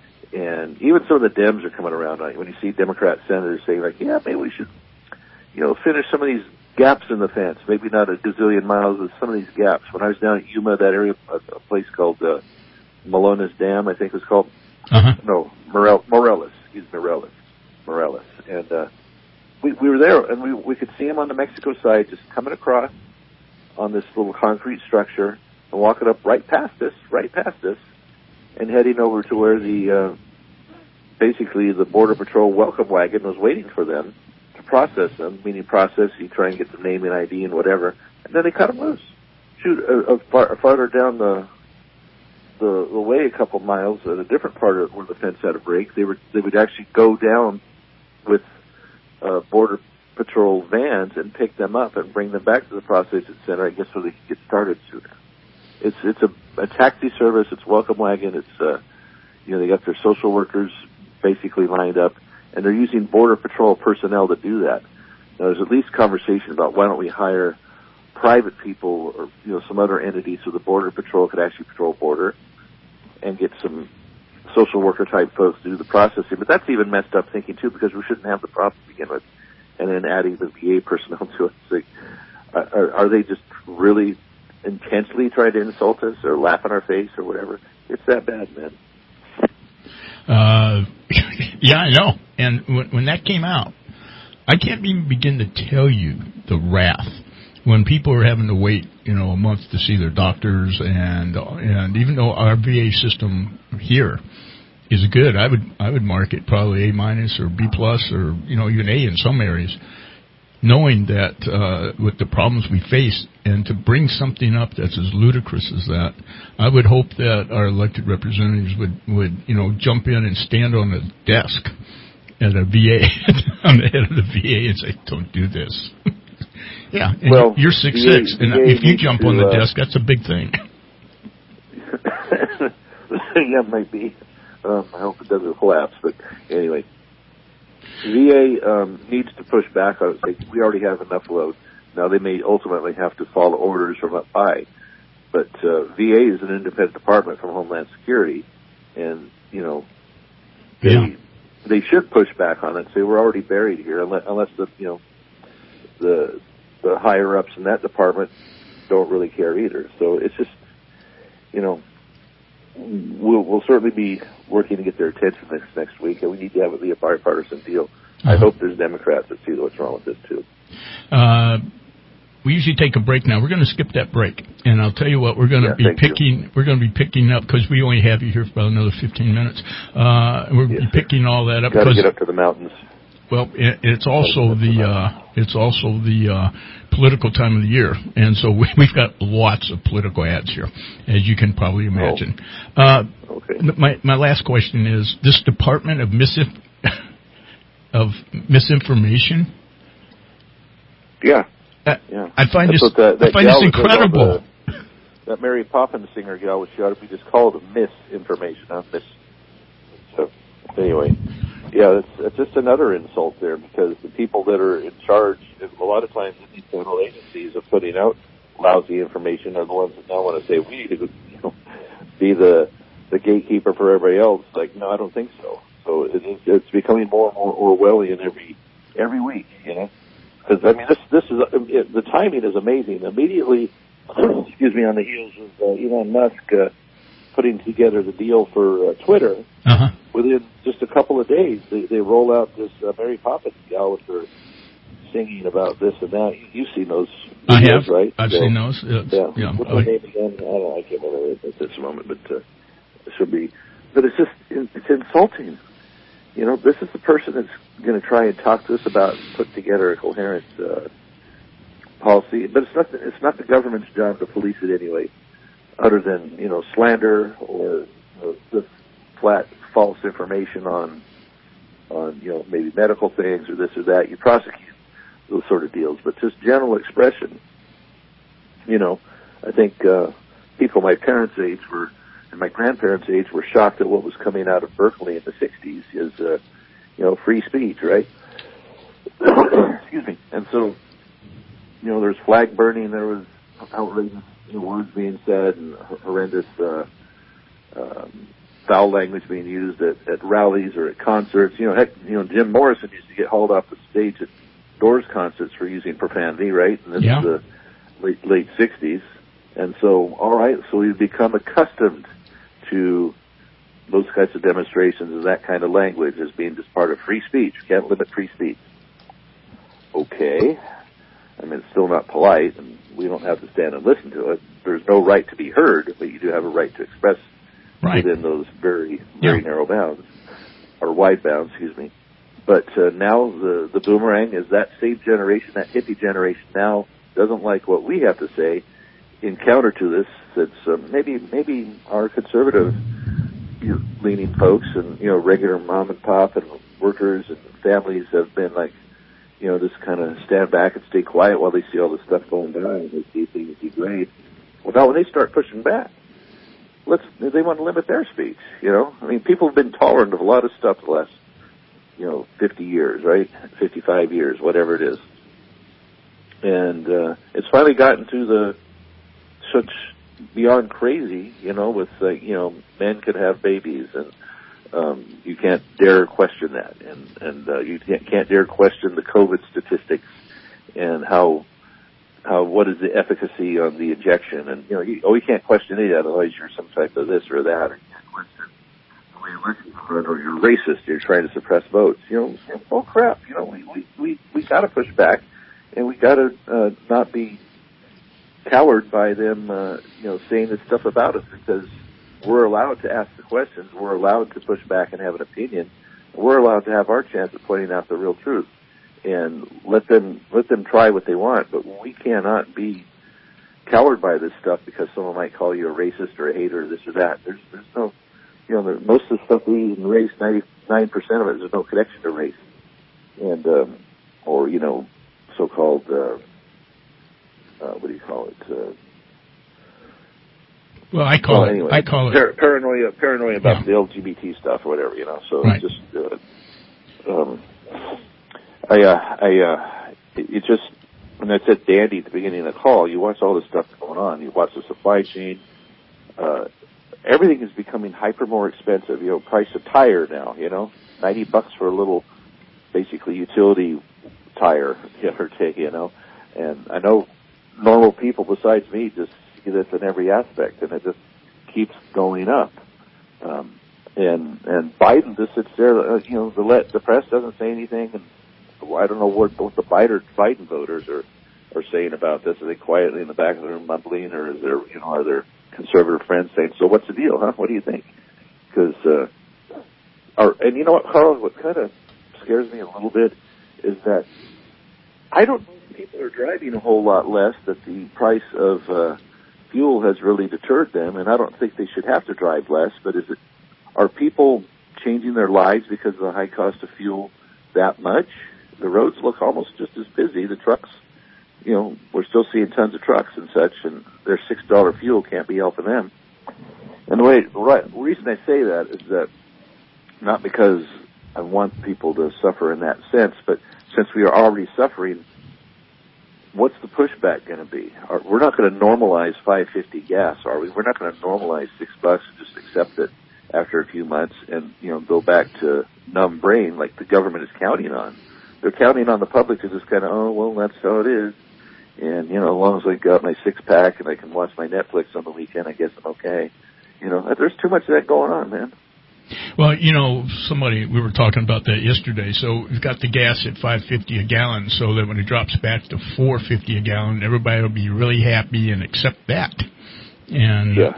And even some of the Dems are coming around on it. When you see Democrat senators saying like, "Yeah, maybe we should, you know, finish some of these gaps in the fence, maybe not a gazillion miles, but some of these gaps." When I was down at Yuma, that area, a, a place called uh, Malones Dam, I think it was called. Uh-huh. No, Morel, Morelos. Excuse me, Morelos. Morelos. And uh, we, we were there, and we we could see them on the Mexico side just coming across on this little concrete structure and walking up right past us, right past us, and heading over to where the, uh, basically the Border Patrol welcome wagon was waiting for them to process them, meaning process, you try and get the name and I D and whatever, and then they cut them loose. Shoot, a, a far, farther down the, the the way, a couple miles, at a different part of where the fence had a break, they were they would actually go down with uh, Border Patrol vans and pick them up and bring them back to the processing center, I guess, so they could get started sooner. It's it's a, a taxi service. It's welcome wagon. It's uh, you know, they got their social workers basically lined up, and they're using Border Patrol personnel to do that. Now, there's at least conversation about why don't we hire private people or you know some other entity so the Border Patrol could actually patrol border and get some social worker type folks to do the processing. But that's even messed up thinking too, because we shouldn't have the problem to begin with, and then adding the V A personnel to it. So, uh, are, are they just really intensely trying to insult us or laugh in our face or whatever? It's that bad, man. Uh, yeah, I know. And when, when that came out, I can't even begin to tell you the wrath when people are having to wait, you know, a month to see their doctors, and and even though our V A system here is good, I would I would mark it probably A minus or B plus or you know even A in some areas, knowing that uh, with the problems we face, and to bring something up that's as ludicrous as that, I would hope that our elected representatives would, would you know, jump in and stand on the desk at a V A, on the head of the V A and say, "Don't do this." Yeah, and well, you're six V A, six, and V A if you jump to, on the uh, desk, that's a big thing. Yeah, it might be. Um, I hope it doesn't collapse, but anyway. V A um, needs to push back on it. We already have enough load. Now, they may ultimately have to follow orders from up high, but uh, V A is an independent department from Homeland Security, and, you know, they, yeah. they should push back on it and say we're already buried here, unless, unless the, you know, the the higher-ups in that department don't really care either. So it's just, you know, We'll, we'll certainly be working to get their attention next next week, and we need to have it be a bipartisan deal. Uh-huh. I hope there's Democrats that see what's wrong with this, too. Uh, we usually take a break now. We're going to skip that break, and I'll tell you what, we're going to yeah, be picking. You. We're going to be picking up, because we only have you here for about another fifteen minutes. Uh, we're yes, picking all that up. Got to get up to the mountains. Well, it, it's also the uh, it's also the uh, political time of the year, and so we, we've got lots of political ads here, as you can probably imagine. Oh. Uh, okay. My my last question is: this Department of Misinf- of Misinformation. Yeah, uh, yeah. I find That's this that, that I find this incredible. The, that Mary Poppins singer gal, she ought to be just called misinformation, not miss. So anyway. Yeah, it's, it's just another insult there, because the people that are in charge, a lot of times in these federal agencies of putting out lousy information, are the ones that now want to say we need to, you know, be the the gatekeeper for everybody else. Like, no, I don't think so. So it, it's becoming more and more Orwellian every every week, you know. Because I mean, this this is it, the timing is amazing. Immediately, excuse me, on the heels of uh, Elon Musk uh, putting together the deal for uh, Twitter. Uh-huh. within just a couple of days, they, they roll out this uh, Mary Poppins gal with her singing about this and that. You've seen those videos, I have, right? I've so, seen those. Uh, yeah. yeah. What's her name again? I don't know. I can't remember it at this moment, but uh, it should be. But it's just, it's insulting. You know, this is the person that's going to try and talk to us about put together a coherent uh, policy. But it's not, the, it's not the government's job to police it anyway, other than, you know, slander or uh, just flat false information on, on, you know, maybe medical things or this or that. You prosecute those sort of deals. But just general expression, you know, I think uh, people my parents' age were, and my grandparents' age were shocked at what was coming out of Berkeley in the sixties is, uh, you know, free speech, right? Excuse me. And so, you know, there's flag burning, there was outrageous, you know, words being said and horrendous uh, um, foul language being used at, at rallies or at concerts. You know, heck, you know, Jim Morrison used to get hauled off the stage at Doors concerts for using profanity, right? And this yeah. is the late, late sixties. And so, all right, so we've become accustomed to those kinds of demonstrations and that kind of language as being just part of free speech. You can't limit free speech. Okay. I mean, it's still not polite, and we don't have to stand and listen to it. There's no right to be heard, but you do have a right to express right. within those very, very yeah. narrow bounds, or wide bounds, excuse me. But uh, now the, the boomerang is that same generation, that hippie generation now doesn't like what we have to say. In counter to this, it's uh, maybe maybe our conservative you know, leaning folks and you know regular mom and pop and workers and families have been like, you know, just kind of stand back and stay quiet while they see all this stuff going down and they see things degrade. Well, now when they start pushing back, let's they want to limit their speech. You know, I mean, people have been tolerant of a lot of stuff the last you know fifty years, right? fifty-five years, whatever it is, and uh, it's finally gotten to the such beyond crazy, you know, with, uh, you know, men could have babies and, um, you can't dare question that. And, and, uh, you can't, can't dare question the COVID statistics and how, how, what is the efficacy on the injection. And, you know, you, oh, you can't question any of that, otherwise you're some type of this or that. Or you can't question the way elections are run, or you're racist, you're trying to suppress votes. You know, oh crap, you know, we, we, we, we gotta push back and we gotta, uh, not be cowered by them, uh, you know, saying this stuff about us, because we're allowed to ask the questions, we're allowed to push back and have an opinion, we're allowed to have our chance of pointing out the real truth, and let them let them try what they want. But we cannot be cowered by this stuff because someone might call you a racist or a hater or this or that. There's there's no, you know, most of the stuff we use in race, ninety-nine percent of it, there's no connection to race, and um, or you know, so-called. Uh, Uh, what do you call it? Uh, well, I call well, it. Anyway, I call it par- paranoia. Paranoia about yeah. the L G B T stuff or whatever, you know. So right. just, uh, um, I, uh, I, uh, it, it just when I said dandy at the beginning of the call, you watch all this stuff going on. You watch the supply chain. Uh, everything is becoming hyper more expensive. You know, price of tire now. You know, ninety bucks for a little, basically utility tire, give or take. You know, and I know. Normal people besides me just see this in every aspect, and it just keeps going up. Um, and and Biden just sits there, uh, you know, the let, the press doesn't say anything, and I don't know what, what the Biden, Biden voters are are saying about this. Are they quietly in the back of the room mumbling, or is there, you know, are there conservative friends saying, "So what's the deal, huh? What do you think?" Because, uh, our, and you know what, Carl, what kind of scares me a little bit is that I don't. People are driving a whole lot less, that the price of uh, fuel has really deterred them, and I don't think they should have to drive less, but is it, are people changing their lives because of the high cost of fuel that much? The roads look almost just as busy. The trucks, you know, we're still seeing tons of trucks and such, and their six dollar fuel can't be helping them. And the way, right, the reason I say that is that not because I want people to suffer in that sense, but since we are already suffering, what's the pushback going to be? We're not going to normalize five fifty gas, are we? We're not going to normalize six bucks and just accept it after a few months and, you know, go back to numb brain like the government is counting on. They're counting on the public to just kind of, oh, well, that's how it is. And, you know, as long as I got my six pack and I can watch my Netflix on the weekend, I guess I'm okay. You know, there's too much of that going on, man. Well, you know, somebody, we were talking about that yesterday. So we've got the gas at five fifty a gallon, so that when it drops back to four fifty a gallon, everybody will be really happy and accept that. And, yeah.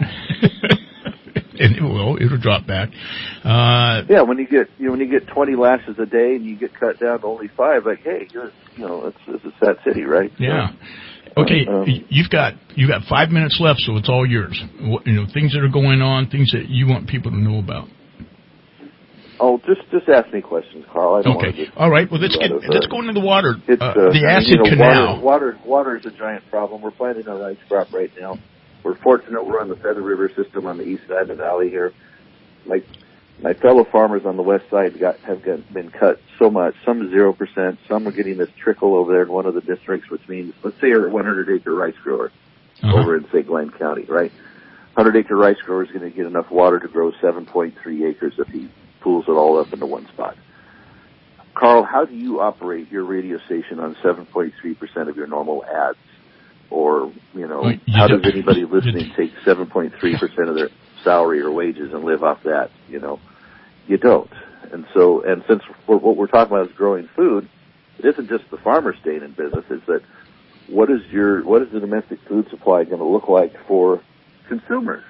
and it will, it'll drop back. Uh, yeah, when you get, you know, when you get twenty lashes a day and you get cut down to only five, like, hey, you're, you know, it's, it's a sad city, right? Yeah. Okay, um, you've got you've got five minutes left, so it's all yours. What, you know, things that are going on, things that you want people to know about. Oh, just just ask me questions, Carl. I don't okay. want to just all right. Well, let's get of, let's go into the water. It's, uh, uh, the I acid mean, you know, canal. Water, water water is a giant problem. We're planting a rice crop right now. We're fortunate we're on the Feather River system on the east side of the valley here. My my fellow farmers on the west side got have got, been cut so much. Some zero percent. Some are getting this trickle over there in one of the districts, which means, let's say you're a one hundred acre rice grower uh-huh. over in, say, Glenn County, right? one hundred acre rice grower is going to get enough water to grow seven point three acres if he pools it all up into one spot. Carl, how do you operate your radio station on seven point three percent of your normal ads? Or, you know, well, you how does anybody listening take seven point three percent of their salary or wages and live off that? You know, you don't. And so, and since we're, what we're talking about is growing food, it isn't just the farmer staying in business. It's that what is your, what is the domestic food supply going to look like for consumers?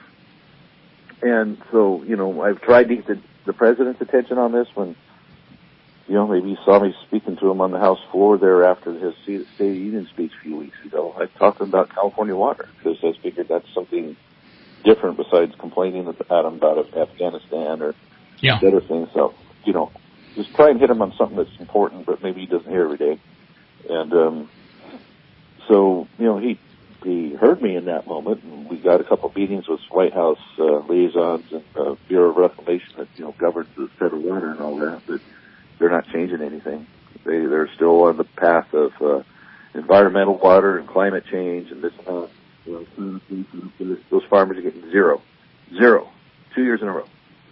And so, you know, I've tried to get the, the president's attention on this when, you know, maybe you saw me speaking to him on the House floor there after his State of the Union speech a few weeks ago. I talked to him about California water because I figured that's something different besides complaining at Adam about Afghanistan or yeah. other things. So, you know, just try and hit him on something that's important, but maybe he doesn't hear every day. And um, so, you know, he he heard me in that moment, and we got a couple of meetings with White House uh, liaisons and uh, Bureau of Reclamation that, you know, governs the federal water and all that, but they're not changing anything. They, they're still on the path of uh, environmental water and climate change and this and that. You know, those farmers are getting zero. Zero. Two years in a row.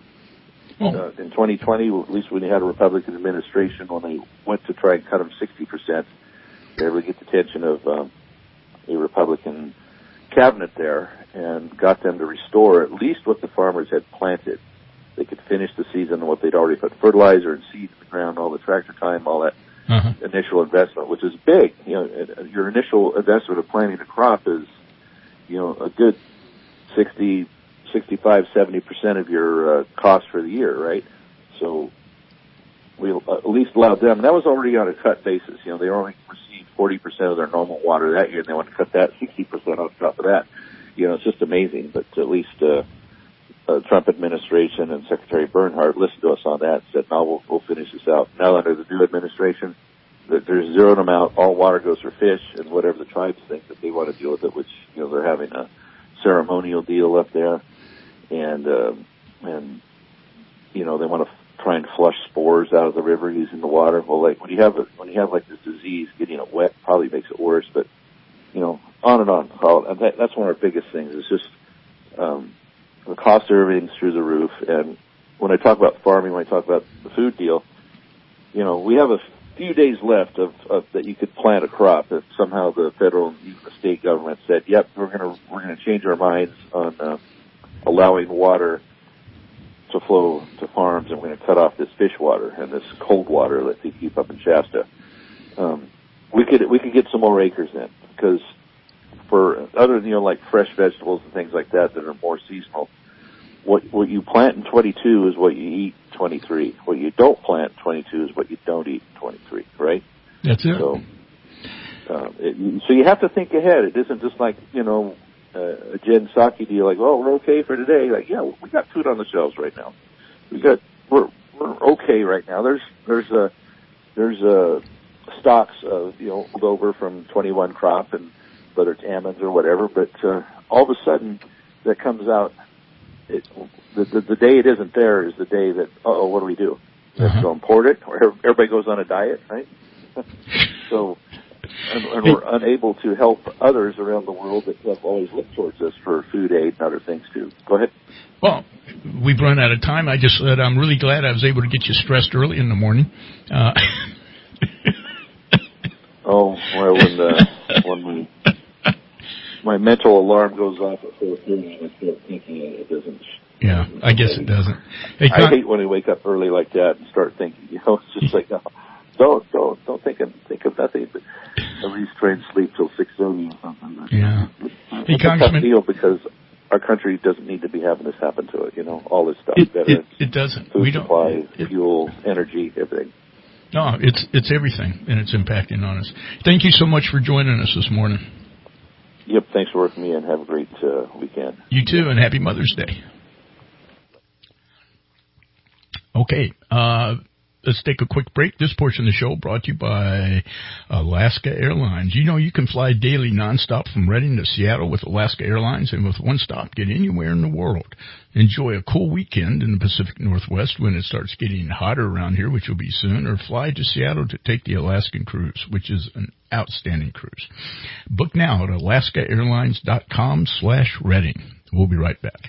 Oh. Uh, in twenty twenty, at least when they had a Republican administration, when they went to try and cut them sixty percent, they were able to get the attention of um, a Republican cabinet there and got them to restore at least what the farmers had planted. They could finish the season on what they'd already put fertilizer and seed in the ground, all the tractor time, all that uh-huh. initial investment, which is big. You know, your initial investment of planting a crop is, you know, a good sixty, sixty-five, seventy percent of your uh, cost for the year, right? So we at least allowed them. And that was already on a cut basis. You know, they only received forty percent of their normal water that year, and they want to cut that sixty percent on top of that. You know, it's just amazing. But at least uh, uh, Trump administration and Secretary Bernhardt listened to us on that and said, no, we'll, we'll finish this out. Now under the new administration, that there's zeroed them out. All water goes for fish and whatever the tribes think that they want to deal with it, which, you know, they're having a ceremonial deal up there. And, um, and, you know, they want to f- try and flush spores out of the river using the water. Well, like when you have, a, when you have like this disease, getting it wet probably makes it worse, but, you know, on and on. And that, that's one of our biggest things is just, um, the cost of everything's through the roof. And when I talk about farming, when I talk about the food deal, you know, we have a few days left of, of that you could plant a crop. That somehow the federal and even the state government said, "Yep, we're gonna we're gonna change our minds on uh, allowing water to flow to farms, and we're gonna cut off this fish water and this cold water that they keep up in Shasta." Um, we could we could get some more acres in because for other you know like fresh vegetables and things like that that are more seasonal. What what you plant in twenty-two is what you eat in twenty-three. What you don't plant in twenty-two is what you don't eat in twenty-three, right? That's it. So, um, it, so you have to think ahead. It isn't just like, you know, uh, a Jen Psaki deal, like, oh, we're okay for today. Like, yeah, we got food on the shelves right now. We got, we're, we're okay right now. There's, there's a, there's a stocks of, you know, over from twenty-one crop and whether it's almonds or whatever, but, uh, all of a sudden that comes out. It, the, the the day it isn't there is the day that, uh-oh, what do we do? We have to go import it, or everybody goes on a diet, right? so, and, and we're unable to help others around the world that have always looked towards us for food aid and other things too. Go ahead. Well, we've run out of time. I just said I'm really glad I was able to get you stressed early in the morning. Uh. oh, well, when, uh, when we... my mental alarm goes off at four thirty and I start thinking it doesn't Yeah, I guess it doesn't. Hey, I hate when we wake up early like that and start thinking. You know, it's just like, no, don't, don't, don't think of, think of nothing. But at least try and sleep till six thirty or something. But yeah. Hey, it's a tough deal because our country doesn't need to be having this happen to it. You know, all this stuff. It, veterans, it, it doesn't. Food we don't. supply, it, fuel, energy, everything. No, it's it's everything, and it's impacting on us. Thank you so much for joining us this morning. Yep, thanks for working me, and have a great uh, weekend. You too, and happy Mother's Day. Okay, uh, let's take a quick break. This portion of the show brought to you by Alaska Airlines. You know you can fly daily nonstop from Redding to Seattle with Alaska Airlines, and with one stop, get anywhere in the world. Enjoy a cool weekend in the Pacific Northwest when it starts getting hotter around here, which will be soon, or fly to Seattle to take the Alaskan cruise, which is an outstanding cruise. Book now at alaskaairlines.com slash Redding. We'll be right back.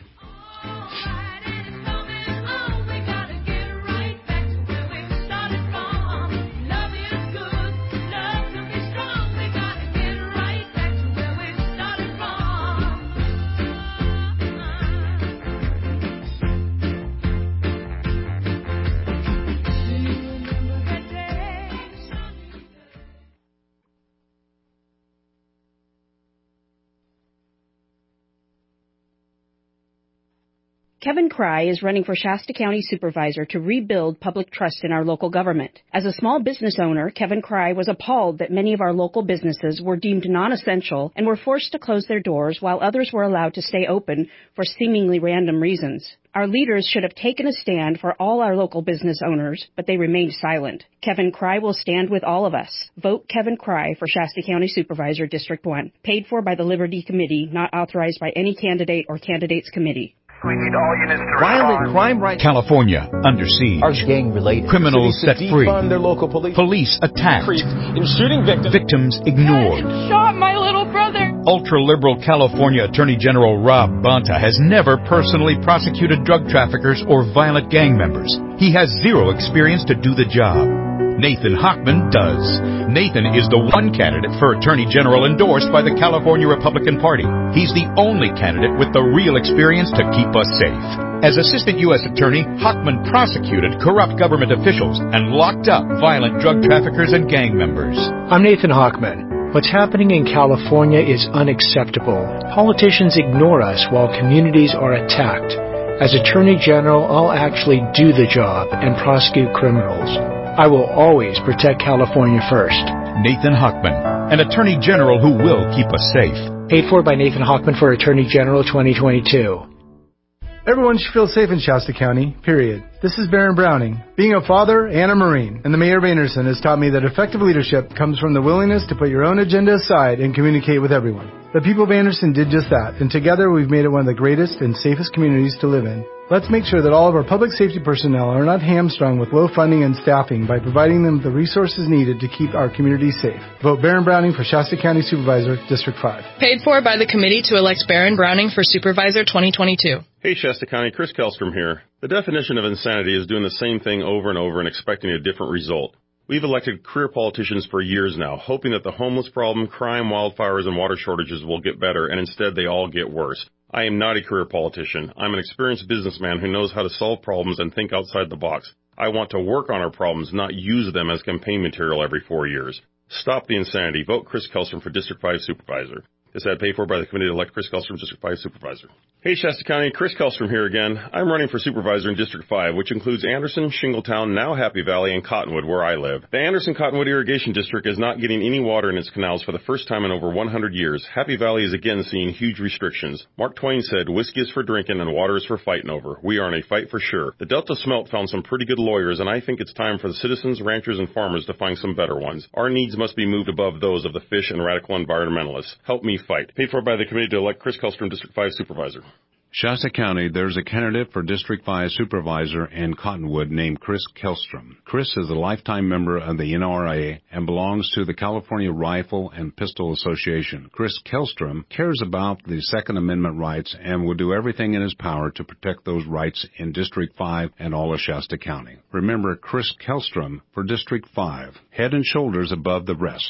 Kevin Cry is running for Shasta County Supervisor to rebuild public trust in our local government. As a small business owner, Kevin Cry was appalled that many of our local businesses were deemed non-essential and were forced to close their doors while others were allowed to stay open for seemingly random reasons. Our leaders should have taken a stand for all our local business owners, but they remained silent. Kevin Cry will stand with all of us. Vote Kevin Cry for Shasta County Supervisor, District one. Paid for by the Liberty Committee, not authorized by any candidate or candidates committee. We need all units to Violent crime right. California under siege. Are gang related. Criminals set free. Their local police. Police attacked. In shooting victims. Victims ignored. Shot my little brother. Ultra-liberal California Attorney General Rob Bonta has never personally prosecuted drug traffickers or violent gang members. He has zero experience to do the job. Nathan Hochman does. Nathan is the one candidate for Attorney General endorsed by the California Republican Party. He's the only candidate with the real experience to keep us safe. As Assistant U S Attorney, Hochman prosecuted corrupt government officials and locked up violent drug traffickers and gang members. I'm Nathan Hochman. What's happening in California is unacceptable. Politicians ignore us while communities are attacked. As Attorney General, I'll actually do the job and prosecute criminals. I will always protect California first. Nathan Hochman, an Attorney General who will keep us safe. Paid for by Nathan Hochman for Attorney General twenty twenty-two. Everyone should feel safe in Shasta County, period. This is Baron Browning. Being a father and a Marine, and the Mayor of Anderson has taught me that effective leadership comes from the willingness to put your own agenda aside and communicate with everyone. The people of Anderson did just that, and together we've made it one of the greatest and safest communities to live in. Let's make sure that all of our public safety personnel are not hamstrung with low funding and staffing by providing them the resources needed to keep our community safe. Vote Baron Browning for Shasta County Supervisor, District five. Paid for by the committee to elect Baron Browning for Supervisor twenty twenty-two. Hey, Shasta County, Chris Kellstrom here. The definition of insanity is doing the same thing over and over and expecting a different result. We've elected career politicians for years now, hoping that the homeless problem, crime, wildfires, and water shortages will get better, and instead they all get worse. I am not a career politician. I'm an experienced businessman who knows how to solve problems and think outside the box. I want to work on our problems, not use them as campaign material every four years. Stop the insanity. Vote Chris Kellstrom for District five Supervisor. This ad paid for by the committee to elect Chris Kellstrom, District five Supervisor. Hey, Shasta County, Chris Kellstrom here again. I'm running for Supervisor in District five, which includes Anderson, Shingletown, now Happy Valley, and Cottonwood, where I live. The Anderson-Cottonwood Irrigation District is not getting any water in its canals for the first time in over one hundred years. Happy Valley is again seeing huge restrictions. Mark Twain said, whiskey is for drinking and water is for fighting over. We are in a fight for sure. The Delta Smelt found some pretty good lawyers, and I think it's time for the citizens, ranchers, and farmers to find some better ones. Our needs must be moved above those of the fish and radical environmentalists. Help me fight. Paid for by the committee to elect Chris Kellstrom, District five Supervisor. Shasta County, there's a candidate for District five Supervisor in Cottonwood named Chris Kellstrom. Chris is a lifetime member of the N R A and belongs to the California Rifle and Pistol Association. Chris Kellstrom cares about the Second Amendment rights and will do everything in his power to protect those rights in District five and all of Shasta County. Remember, Chris Kellstrom for District five, head and shoulders above the rest.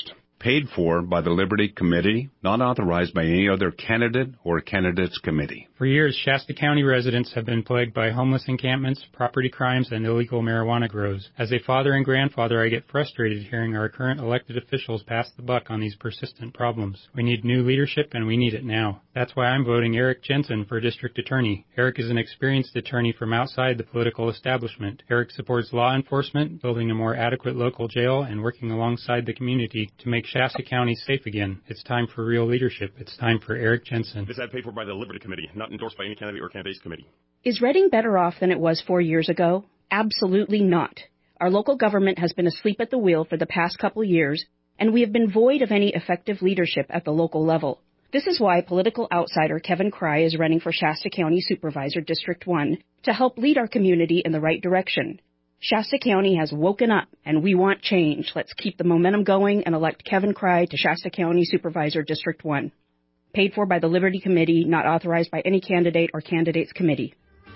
Paid for by the Liberty Committee, not authorized by any other candidate or candidates committee. For years, Shasta County residents have been plagued by homeless encampments, property crimes, and illegal marijuana grows. As a father and grandfather, I get frustrated hearing our current elected officials pass the buck on these persistent problems. We need new leadership, and we need it now. That's why I'm voting Eric Jensen for district attorney. Eric is an experienced attorney from outside the political establishment. Eric supports law enforcement, building a more adequate local jail, and working alongside the community to make Shasta County safe again. It's time for real leadership. It's time for Eric Jensen. This ad paid for by the Liberty Committee, not endorsed by any candidate or candidates committee. Is Reading better off than it was four years ago? Absolutely not. Our local government has been asleep at the wheel for the past couple years, and we have been void of any effective leadership at the local level. This is why political outsider Kevin Cry is running for Shasta County Supervisor District one to help lead our community in the right direction. Shasta County has woken up, and we want change. Let's keep the momentum going and elect Kevin Cry to Shasta County Supervisor District one. Paid for by the Liberty Committee, not authorized by any candidate or candidates committee.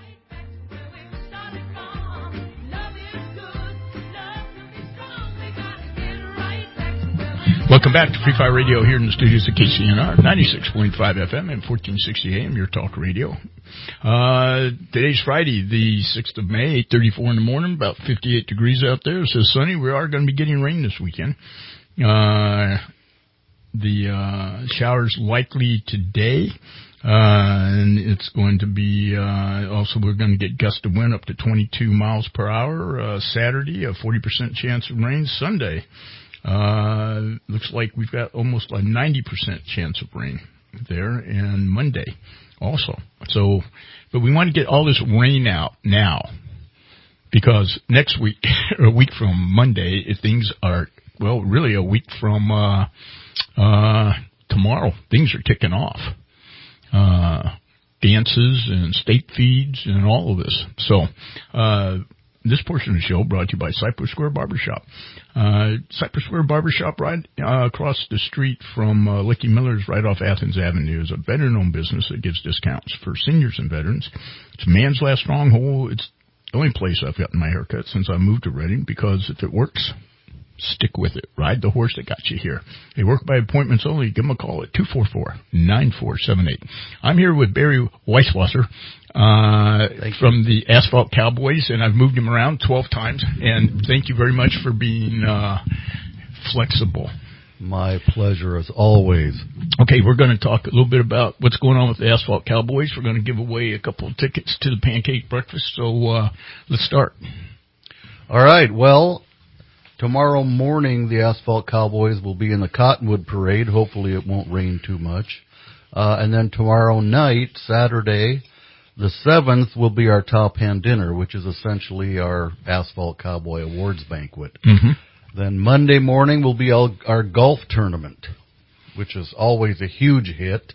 Welcome back to Free Fire Radio here in the studios of K C N R, ninety-six point five F M and fourteen sixty A M, your talk radio. Uh, today's Friday, the sixth of May, eight thirty-four in the morning, about fifty-eight degrees out there. It says sunny. We are going to be getting rain this weekend. Uh, the uh, showers likely today. Uh, and it's going to be, uh, also we're going to get gusts of wind up to twenty-two miles per hour, uh, Saturday, a forty percent chance of rain. Sunday, uh, looks like we've got almost a ninety percent chance of rain there, and Monday also. So, but we want to get all this rain out now, because next week, a week from Monday, if things are, well, really a week from, uh, uh, tomorrow, things are kicking off. Uh, dances and state feeds and all of this. So, uh, this portion of the show brought to you by Cypress Square Barbershop. Uh, Cypress Square Barbershop right uh, across the street from uh, Licky Miller's right off Athens Avenue is a veteran-owned business that gives discounts for seniors and veterans. It's a man's last stronghold. It's the only place I've gotten my haircut since I moved to Reading, because if it works, stick with it. Ride the horse that got you here. They work by appointments only. Give them a call at two four four, nine four seven eight. I'm here with Barry Weisswasser uh, from the Asphalt Cowboys, and I've moved him around twelve times. And thank you very much for being uh, flexible. My pleasure, as always. Okay, we're going to talk a little bit about what's going on with the Asphalt Cowboys. We're going to give away a couple of tickets to the pancake breakfast. So uh, let's start. All right, well, tomorrow morning, the Asphalt Cowboys will be in the Cottonwood Parade. Hopefully it won't rain too much. Uh, and then tomorrow night, Saturday, the seventh, will be our Top Hand Dinner, which is essentially our Asphalt Cowboy Awards banquet. Mm-hmm. Then Monday morning will be our, our golf tournament, which is always a huge hit.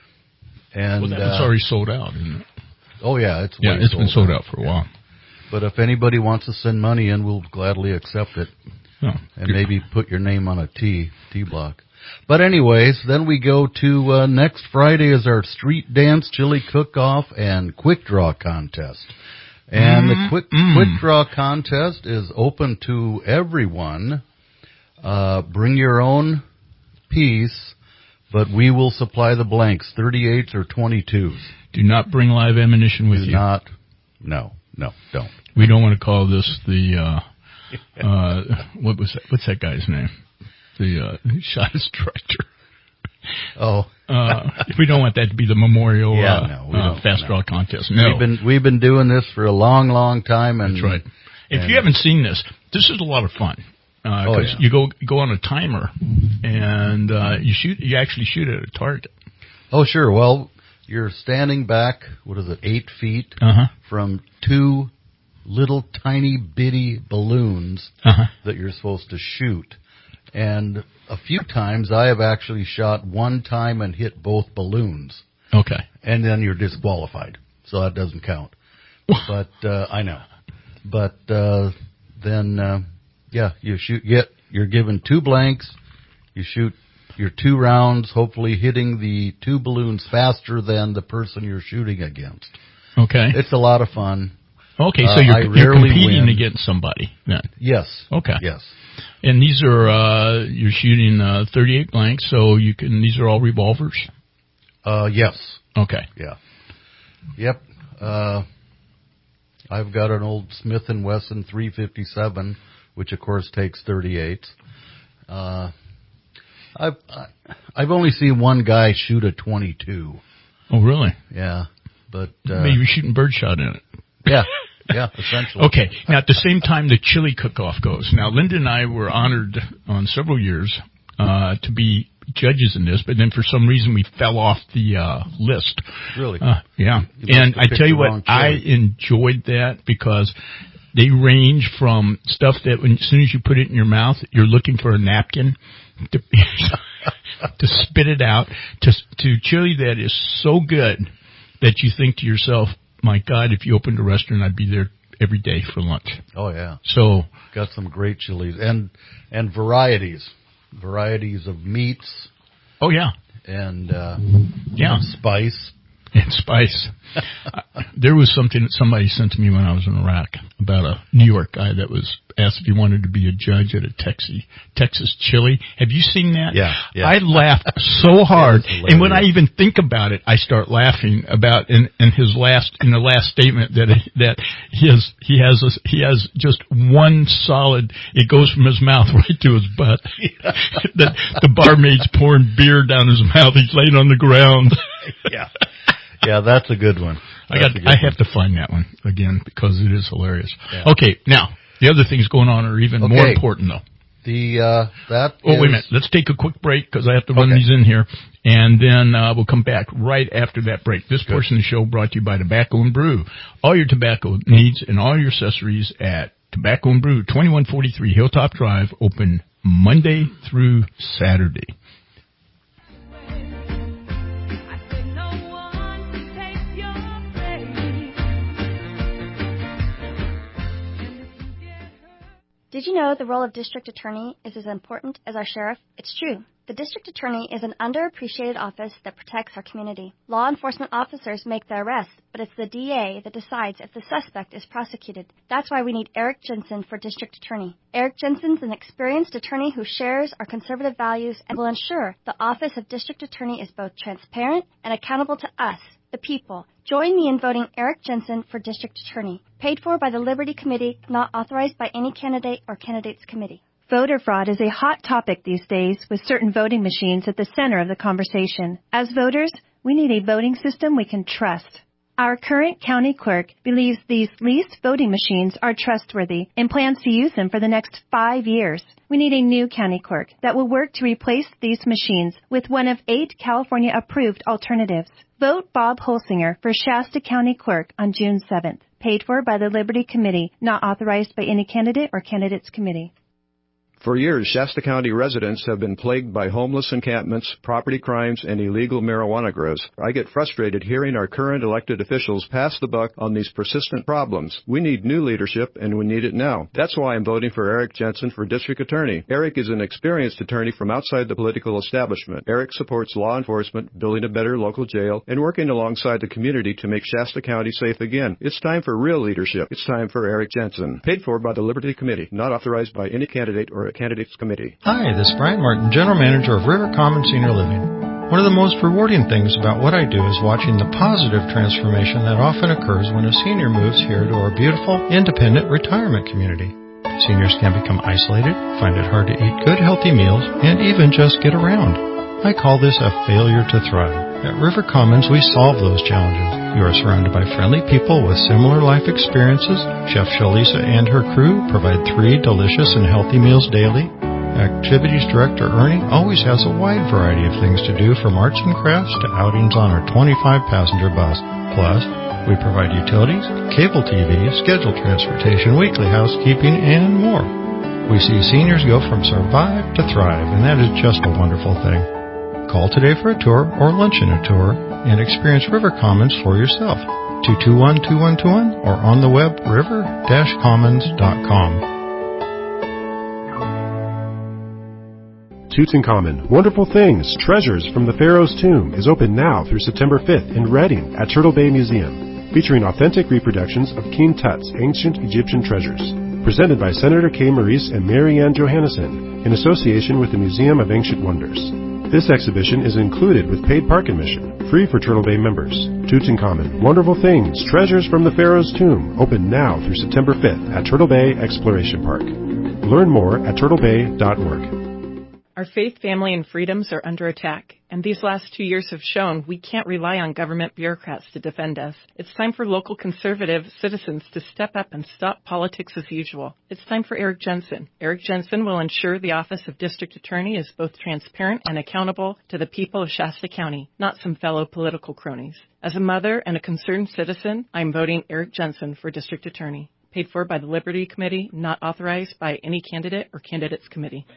And well, that's uh, already sold out, isn't it? Oh, yeah. It's yeah, it's sold been sold out, out for a while. But if anybody wants to send money in, we'll gladly accept it. Oh, and maybe put your name on a T, T block. But anyways, then we go to, uh, next Friday is our street dance, chili cook-off, and quick draw contest. And mm, the quick, mm. quick draw contest is open to everyone. Uh, bring your own piece, but we will supply the blanks, thirty-eights or twenty-twos. Do not bring live ammunition with Do you. Do not, no, no, don't. We don't want to call this the, uh, uh, what was that, what's that guy's name? The, uh, who shot his director. Oh. uh, we don't want that to be the memorial, yeah, uh, no, we uh, don't, fast no. draw contest. No. We've been, we've been doing this for a long, long time. And that's right. If and you haven't seen this, this is a lot of fun. Uh, oh, yeah. you go, go on a timer and, uh, you shoot, you actually shoot at a target. Oh, sure. Well, you're standing back, what is it, eight feet uh-huh. from two little tiny bitty balloons uh-huh. that you're supposed to shoot. And a few times I have actually shot one time and hit both balloons. Okay. And then you're disqualified. So that doesn't count. But, uh, I know. But, uh, then, uh, yeah, you shoot, get, you're given two blanks. You shoot your two rounds, hopefully hitting the two balloons faster than the person you're shooting against. Okay. It's a lot of fun. Okay, Uh, so you're, I you're rarely competing win. against somebody then. Yes. Okay. Yes. And these are uh, you're shooting uh, thirty-eight blanks, so you can. These are all revolvers. Uh, yes. Okay. Yeah. Yep. Uh, I've got an old Smith and Wesson three fifty-seven, which of course takes thirty-eight. Uh, I've I, I've only seen one guy shoot a twenty-two. Oh, really? Yeah, but uh, maybe you're shooting birdshot in it. Yeah. Yeah, essentially. Okay. Now, at the same time, the chili cook-off goes. Now, Linda and I were honored on several years uh, to be judges in this, but then for some reason we fell off the uh, list. Really? Uh, yeah. You must and have I picked tell you the what, wrong I chili. enjoyed that because they range from stuff that when, as soon as you put it in your mouth, you're looking for a napkin to, to spit it out, to, to chili that is so good that you think to yourself, my God, if you opened a restaurant, I'd be there every day for lunch. Oh, yeah. So got some great chilies and and varieties, varieties of meats. Oh, yeah. And uh, yeah, and spice. And spice. uh, there was something that somebody sent to me when I was in Iraq about a New York guy that was asked if he wanted to be a judge at a Texas Texas chili. Have you seen that? Yeah, yeah. I laughed so hard, and when I even think about it, I start laughing about in, in his last in the last statement that that his he has a, he has just one solid. It goes from his mouth right to his butt. the, the barmaid's pouring beer down his mouth. He's laying on the ground. Yeah. Yeah, that's a good one. That's I got. I have to find that one again because it is hilarious. Yeah. Okay, now the other things going on are even okay. more important, though. The uh, that. Oh, is... wait a minute. Let's take a quick break because I have to run okay. these in here, and then uh, we'll come back right after that break. This good. portion of the show brought to you by Tobacco and Brew. All your tobacco needs and all your accessories at Tobacco and Brew, twenty-one forty-three Hilltop Drive, open Monday through Saturday. Did you know the role of district attorney is as important as our sheriff? It's true. The district attorney is an underappreciated office that protects our community. Law enforcement officers make the arrests, but it's the D A that decides if the suspect is prosecuted. That's why we need Eric Jensen for district attorney. Eric Jensen's an experienced attorney who shares our conservative values and will ensure the office of district attorney is both transparent and accountable to us, the people. Join me in voting Eric Jensen for district attorney. Paid for by the Liberty Committee, not authorized by any candidate or candidates committee. Voter fraud is a hot topic these days, with certain voting machines at the center of the conversation. As voters, we need a voting system we can trust. Our current county clerk believes these leased voting machines are trustworthy and plans to use them for the next five years. We need a new county clerk that will work to replace these machines with one of eight California-approved alternatives. Vote Bob Holsinger for Shasta County Clerk on June seventh. Paid for by the Liberty Committee, not authorized by any candidate or candidates committee. For years, Shasta County residents have been plagued by homeless encampments, property crimes, and illegal marijuana grows. I get frustrated hearing our current elected officials pass the buck on these persistent problems. We need new leadership, and we need it now. That's why I'm voting for Eric Jensen for district attorney. Eric is an experienced attorney from outside the political establishment. Eric supports law enforcement, building a better local jail, and working alongside the community to make Shasta County safe again. It's time for real leadership. It's time for Eric Jensen. Paid for by the Liberty Committee, not authorized by any candidate or a candidates committee. Hi, this is Brian Martin, General Manager of River Commons Senior Living. One of the most rewarding things about what I do is watching the positive transformation that often occurs when a senior moves here to our beautiful, independent retirement community. Seniors can become isolated, find it hard to eat good, healthy meals, and even just get around. I call this a failure to thrive. At River Commons, we solve those challenges. You are surrounded by friendly people with similar life experiences. Chef Shalisa and her crew provide three delicious and healthy meals daily. Activities Director Ernie always has a wide variety of things to do, from arts and crafts to outings on our twenty-five passenger bus. Plus, we provide utilities, cable T V, scheduled transportation, weekly housekeeping, and more. We see seniors go from survive to thrive, and that is just a wonderful thing. Call today for a tour or lunch in a tour and experience River Commons for yourself. two two one, two one two one or on the web river dash commons dot com. Tutankhamun, Wonderful Things, Treasures from the Pharaoh's Tomb is open now through September fifth in Reading at Turtle Bay Museum. featuring authentic reproductions of King Tut's ancient Egyptian treasures. Presented by Senator Kay Maurice and Mary Ann Johannesson in association with the Museum of Ancient Wonders. This exhibition is included with paid park admission, free for Turtle Bay members. Tutankhamun, Wonderful Things, Treasures from the Pharaoh's Tomb, open now through September fifth at Turtle Bay Exploration Park. Learn more at turtle bay dot org. Our faith, family, and freedoms are under attack, and these last two years have shown we can't rely on government bureaucrats to defend us. It's time for local conservative citizens to step up and stop politics as usual. It's time for Eric Jensen. Eric Jensen will ensure the Office of District Attorney is both transparent and accountable to the people of Shasta County, not some fellow political cronies. As a mother and a concerned citizen, I'm voting Eric Jensen for District Attorney. Paid for by the Liberty Committee, not authorized by any candidate or candidates committee.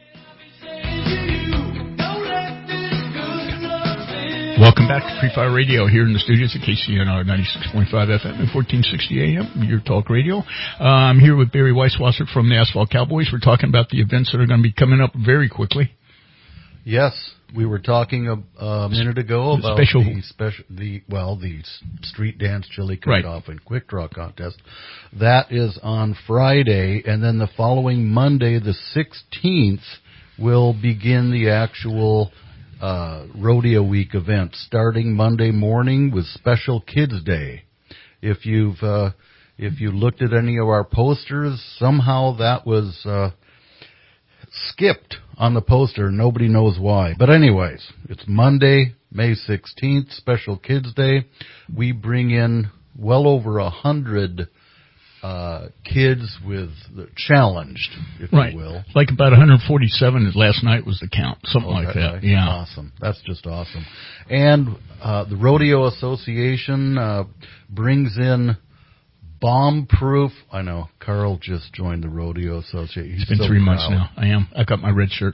Welcome back to Free Fire Radio here in the studios at K C N R ninety-six point five F M and fourteen sixty A M, your talk radio. Uh, I'm here with Barry Weisswasser from the Asphalt Cowboys. We're talking about the events that are going to be coming up very quickly. Yes, we were talking a, a minute ago about special. the special, the well, the street dance chili cook-off right. and quick draw contest. That is on Friday, and then the following Monday, the sixteenth, will begin the actual uh, Rodeo Week event, starting Monday morning with Special Kids Day. If you've uh, if you looked at any of our posters, somehow that was uh, skipped on the poster. Nobody knows why. But anyways, it's Monday, May sixteenth, Special Kids Day. We bring in well over a hundred uh, kids with the challenged, if right. you will. Like about one hundred forty-seven last night was the count, something okay, like that. Right. Yeah, awesome. That's just awesome. And uh, the Rodeo Association uh, brings in bomb-proof. I know Carl just joined the Rodeo Association. He's it's been so three proud. months now. I am. I got my red shirt.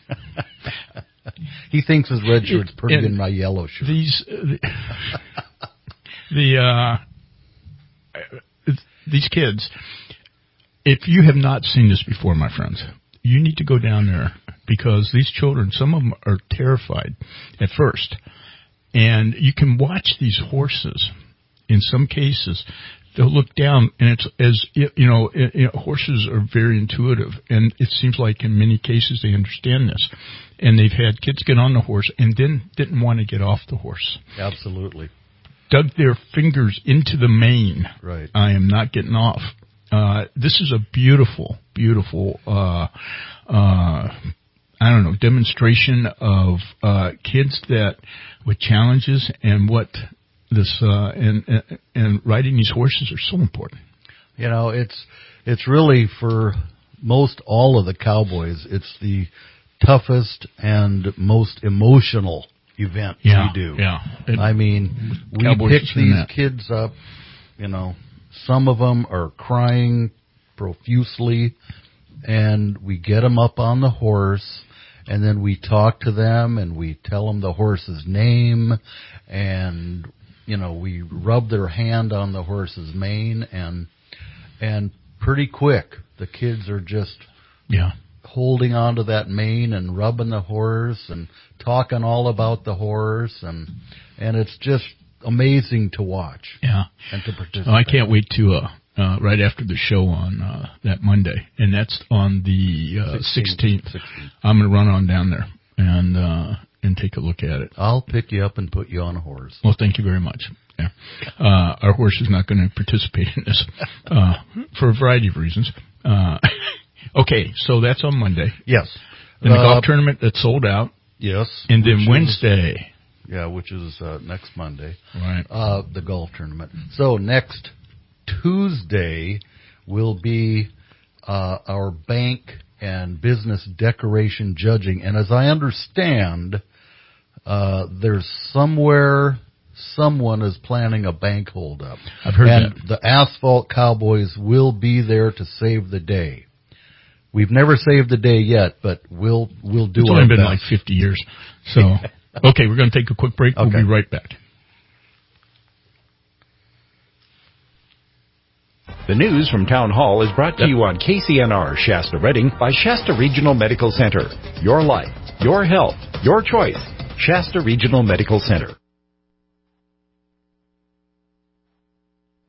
He thinks his red shirt's pretty and than my yellow shirt. These uh, the, the uh, these kids. If you have not seen this before, my friends, you need to go down there because these children, some of them are terrified at first, and you can watch these horses. In some cases, they'll look down, and it's as you know, it, you know, horses are very intuitive, and it seems like in many cases they understand this. And they've had kids get on the horse and then didn't want to get off the horse. Absolutely. Dug their fingers into the mane. Right. I am not getting off. Uh, this is a beautiful, beautiful, uh, uh, I don't know, demonstration of uh, kids that with challenges and what this uh, and, and and riding these horses are so important. You know, it's it's really for most all of the cowboys. It's the toughest and most emotional event yeah, we do. Yeah. It, I mean, we pick these that. kids up. You know, some of them are crying profusely, and we get them up on the horse, and then we talk to them, and we tell them the horse's name, and you know, we rub their hand on the horse's mane, and and pretty quick, the kids are just yeah. holding on to that mane and rubbing the horse and talking all about the horse, and and it's just amazing to watch. Yeah, and to participate. Oh, I can't wait to uh, uh, right after the show on uh, that Monday, and that's on the uh, sixteenth. I'm going to run on down there and. Uh, and take a look at it. I'll pick you up and put you on a horse. Well, thank you very much. Yeah. Uh, our horse is not going to participate in this uh, for a variety of reasons. Uh, okay, so that's on Monday. Yes. Then the uh, golf tournament that's sold out. Yes. And then Wednesday. Is, yeah, which is uh, next Monday. Right. Uh, the golf tournament. So next Tuesday will be uh, our bank and business decoration judging. And as I understand, uh, there's somewhere someone is planning a bank holdup. I've heard and that. The Asphalt Cowboys will be there to save the day. We've never saved the day yet, but we'll we'll do it's our only been best. like fifty years. So, okay, we're going to take a quick break. Okay. We'll be right back. The news from Town Hall is brought to you on K C N R Shasta Redding by Shasta Regional Medical Center. Your life, your health, your choice. Shasta Regional Medical Center.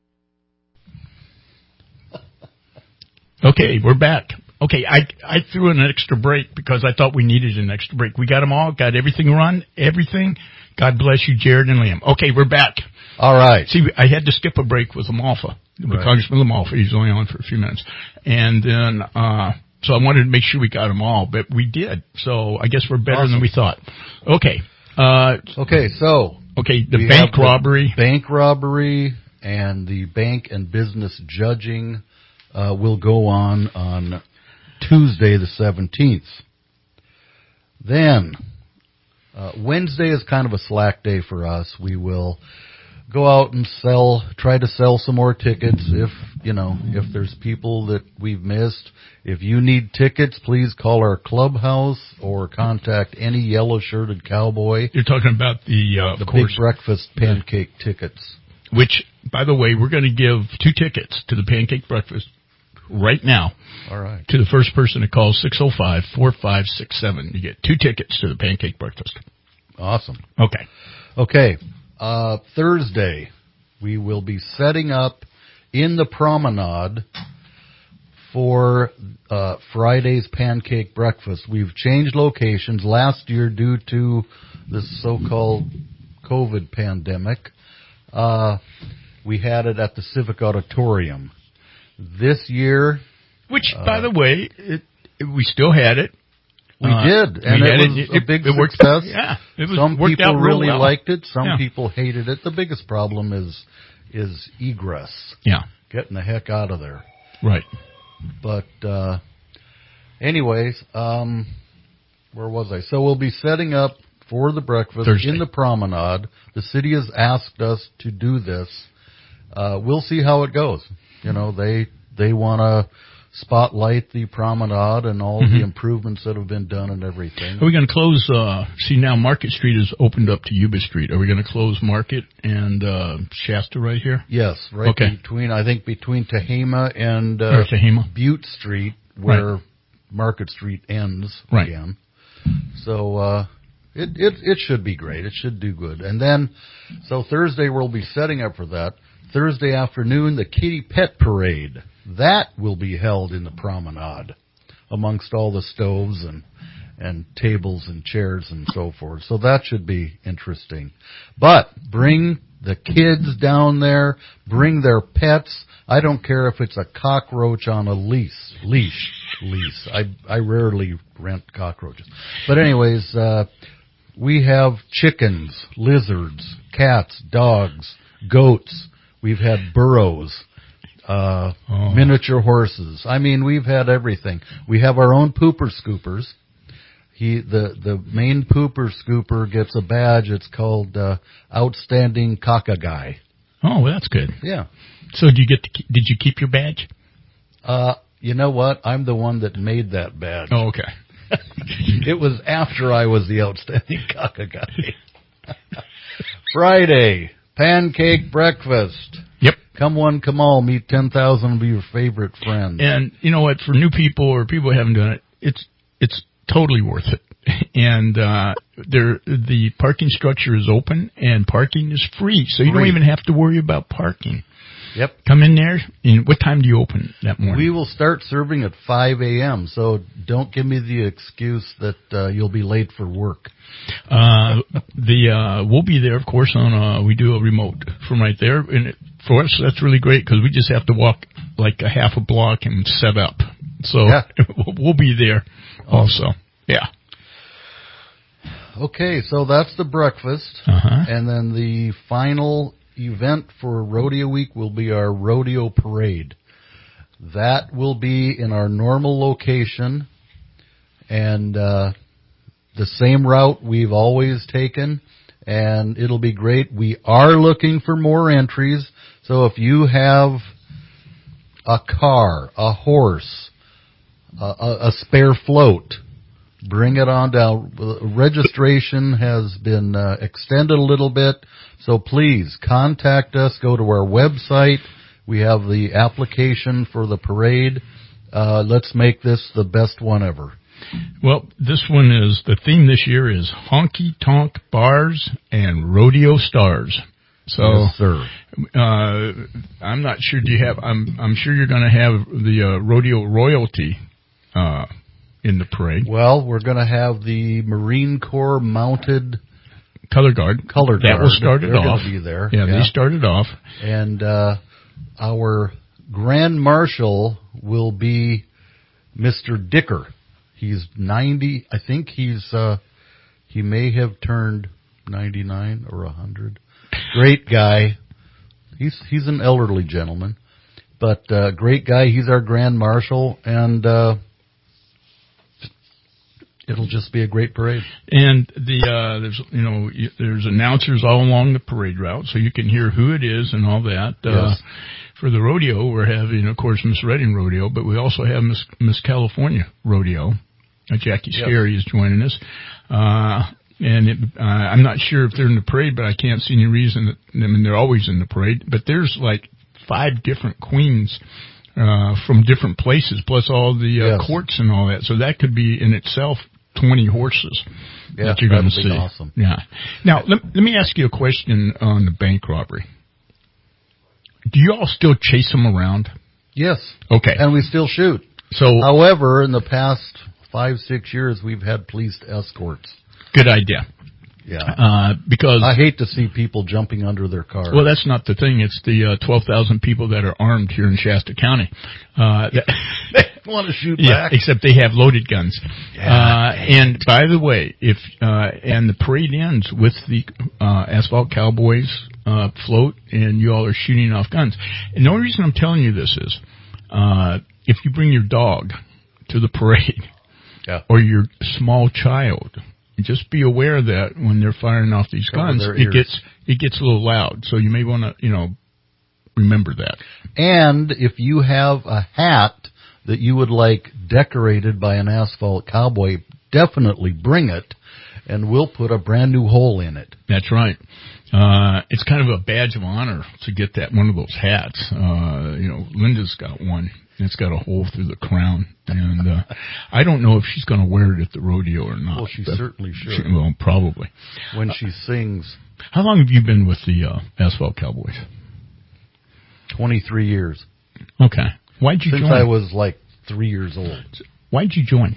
Okay, we're back. Okay, I I threw in an extra break because I thought we needed an extra break. We got them all, got everything run, everything. God bless you, Jared and Liam. Okay, we're back. All right. See, I had to skip a break with Lamalfa, with Right. Congressman Lamalfa. He's only on for a few minutes. And then, uh, so I wanted to make sure we got them all, but we did. So I guess we're better Awesome. than we thought. Okay. Uh, okay, so. Okay, the we bank have the robbery. Bank robbery and the bank and business judging uh, will go on on Tuesday the seventeenth. Then, uh, Wednesday is kind of a slack day for us. We will go out and sell, try to sell some more tickets if, you know, if there's people that we've missed. If you need tickets, please call our clubhouse or contact any yellow-shirted cowboy. You're talking about the, uh, the of course, big breakfast pancake tickets. Which, by the way, we're going to give two tickets to the pancake breakfast right now. All right. To the first person to call six oh five, four five six seven. You get two tickets to the pancake breakfast. Awesome. Okay. Okay. Uh, Thursday, we will be setting up in the promenade for uh, Friday's pancake breakfast. We've changed locations last year due to this so-called COVID pandemic. Uh, we had it at the Civic Auditorium. This year... Which, uh, by the way, it, it, we still had it. We uh, did, and we it had was it, a big it worked, success. Yeah, it was, some worked people out real really well. liked it. Some Yeah. people hated it. The biggest problem is is egress. Yeah, getting the heck out of there. Right. But uh, anyways, um, where was I? So we'll be setting up for the breakfast Thursday. in the promenade. The city has asked us to do this. Uh, we'll see how it goes. You know, they they want to spotlight the promenade and all Mm-hmm. the improvements that have been done and everything. Are we going to close, uh, see now Market Street is opened up to Yuba Street. Are we going to close Market and, uh, Shasta right here? Yes, right okay. between, I think between Tehama and, uh, or Tehama. Butte Street, where right. Market Street ends right. again. So, uh, it, it, it should be great. It should do good. And then, so Thursday we'll be setting up for that. Thursday afternoon, the Kitty Pet Parade. That will be held in the promenade amongst all the stoves and, and tables and chairs and so forth. So that should be interesting. But bring the kids down there, bring their pets. I don't care if it's a cockroach on a leash. Leash. Leash. I, I rarely rent cockroaches. But anyways, uh, we have chickens, lizards, cats, dogs, goats. We've had burros. Uh, oh. Miniature horses. I mean, we've had everything. We have our own pooper scoopers. He, the, the main pooper scooper gets a badge. It's called, uh, Outstanding Caca Guy. Oh, well, that's good. Yeah. So did you get to, did you keep your badge? Uh, you know what? I'm the one that made that badge. Oh, okay. It was after I was the Outstanding Caca Guy. Friday, pancake breakfast. Yep. Come one, come all, meet ten thousand of your favorite friends. And you know what? For new people or people who haven't done it, it's it's totally worth it. And uh there the parking structure is open and parking is free, so you free. don't even have to worry about parking. Yep. Come in there. And what time do you open that morning? We will start serving at five a.m., so don't give me the excuse that uh, you'll be late for work. Uh, the, uh, we'll be there, of course, on, uh, we do a remote from right there. And it, for us, that's really great because we just have to walk like a half a block and set up. So yeah. we'll be there also. Yeah. Okay, so that's the breakfast. Uh-huh. And then the final event for Rodeo Week will be our rodeo parade. That will be in our normal location and, uh, the same route we've always taken, and it'll be great. We are looking for more entries, so if you have a car, a horse, a, a, a spare float, bring it on down. Registration has been uh, extended a little bit, so please contact us. Go to our website. We have the application for the parade. Uh, let's make this the best one ever. Well, this one is, the theme this year is honky tonk bars and rodeo stars. So, yes, sir. Uh, I'm not sure. Do you have? I'm I'm sure you're going to have the uh, rodeo royalty uh, in the parade. Well, we're going to have the Marine Corps mounted color guard. Color guard. That will start it They're off. They're going to be there. Yeah, yeah, they started off. And uh, our Grand Marshal will be Mister Dicker. He's ninety. I think he's uh, he may have turned ninety-nine or one hundred. Great guy. He's he's an elderly gentleman, but uh, great guy. He's our Grand Marshal, and uh, it'll just be a great parade. And the uh, there's you know there's announcers all along the parade route, so you can hear who it is and all that. Yes. Uh, for the rodeo, we're having, of course, Miss Redding Rodeo, but we also have Miss Miss California Rodeo. Uh, Jackie Yep. Scarry is joining us. Uh, And it, uh, I'm not sure if they're in the parade, but I can't see any reason that, I mean, they're always in the parade, but there's like five different queens, uh, from different places, plus all the, uh, Yes. courts and all that. So that could be in itself twenty horses Yeah, that you're going to that'd be see. awesome. Yeah. Now, let, let me ask you a question on the bank robbery. Do you all still chase them around? Yes. Okay. And we still shoot. So, however, in the past five, six years, we've had police escorts. Good idea. Yeah. Uh, because I hate to see people jumping under their cars. Well, that's not the thing. It's the uh, twelve thousand people that are armed here in Shasta County. Uh, that, they want to shoot yeah, back. except they have loaded guns. Yeah, uh, and by the way, if uh, and the parade ends with the uh, Asphalt Cowboys uh, float, and you all are shooting off guns. And the only reason I'm telling you this is, uh, if you bring your dog to the parade, yeah. or your small child, just be aware that when they're firing off these Cover guns, their it ears. gets it gets a little loud. So you may want to, you know, remember that. And if you have a hat that you would like decorated by an Asphalt Cowboy, definitely bring it, and we'll put a brand new hole in it. That's right. Uh, it's kind of a badge of honor to get that one of those hats. Uh, you know, Linda's got one. And it's got a hole through the crown, and uh, I don't know if she's going to wear it at the rodeo or not. Well, she but certainly should. She, well, probably. When she sings. How long have you been with the uh, Asphalt Cowboys? twenty-three years. Okay. Why'd you Since join? I was like three years old. Why'd you join?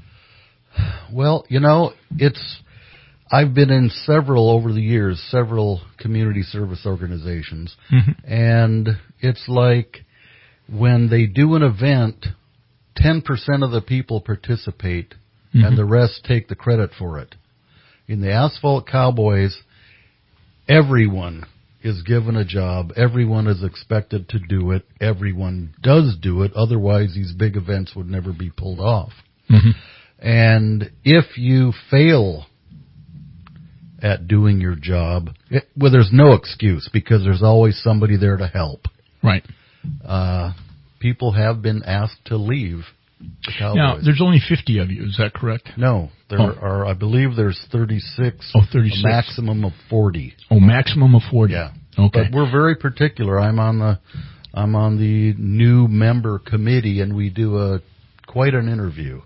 Well, you know, it's, I've been in several over the years, several community service organizations, Mm-hmm. and it's like, when they do an event, ten percent of the people participate, Mm-hmm. and the rest take the credit for it. In the Asphalt Cowboys, everyone is given a job. Everyone is expected to do it. Everyone does do it. Otherwise, these big events would never be pulled off. Mm-hmm. And if you fail at doing your job, it, well, there's no excuse, because there's always somebody there to help. Right. Uh, people have been asked to leave the Cowboys. Now, there's only fifty of you, is that correct? No, there Oh. are, I believe there's thirty-six. Oh, thirty-six. A maximum of forty. Oh, maximum of forty. Yeah. Okay. But we're very particular. I'm on the, I'm on the new member committee, and we do a, quite an interview.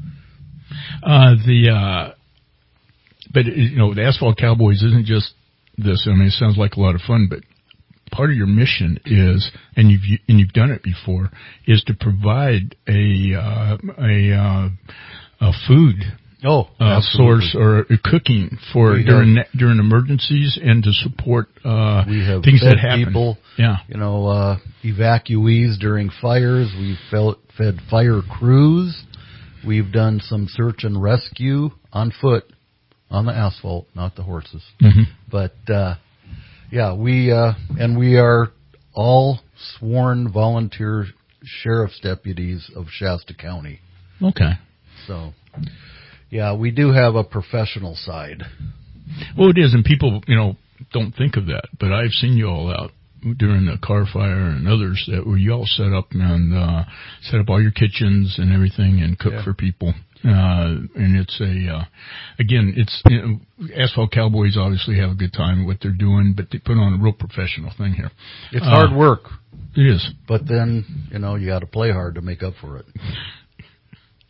Uh, the, uh, but, you know, the Asphalt Cowboys isn't just this. I mean, it sounds like a lot of fun, but part of your mission is, and you've and you've done it before, is to provide a uh, a uh, a food oh uh, source or a cooking for We during have- during emergencies and to support uh, We have things fed that happen. people, Yeah. you know, uh, evacuees during fires. We've felt, fed fire crews. We've done some search and rescue on foot, on the asphalt, not the horses. Mm-hmm. But, uh, yeah, we, uh, and we are all sworn volunteer sheriff's deputies of Shasta County. Okay. So, yeah, we do have a professional side. Well, it is, and people, you know, don't think of that, but I've seen you all out during the car fire and others that where you all set up and uh, set up all your kitchens and everything and cook Yeah. for people. Uh, and it's a, uh, again, it's, you know, Asphalt Cowboys obviously have a good time at what they're doing, but they put on a real professional thing here. It's Uh, hard work. It is. But then, you know, you got to play hard to make up for it.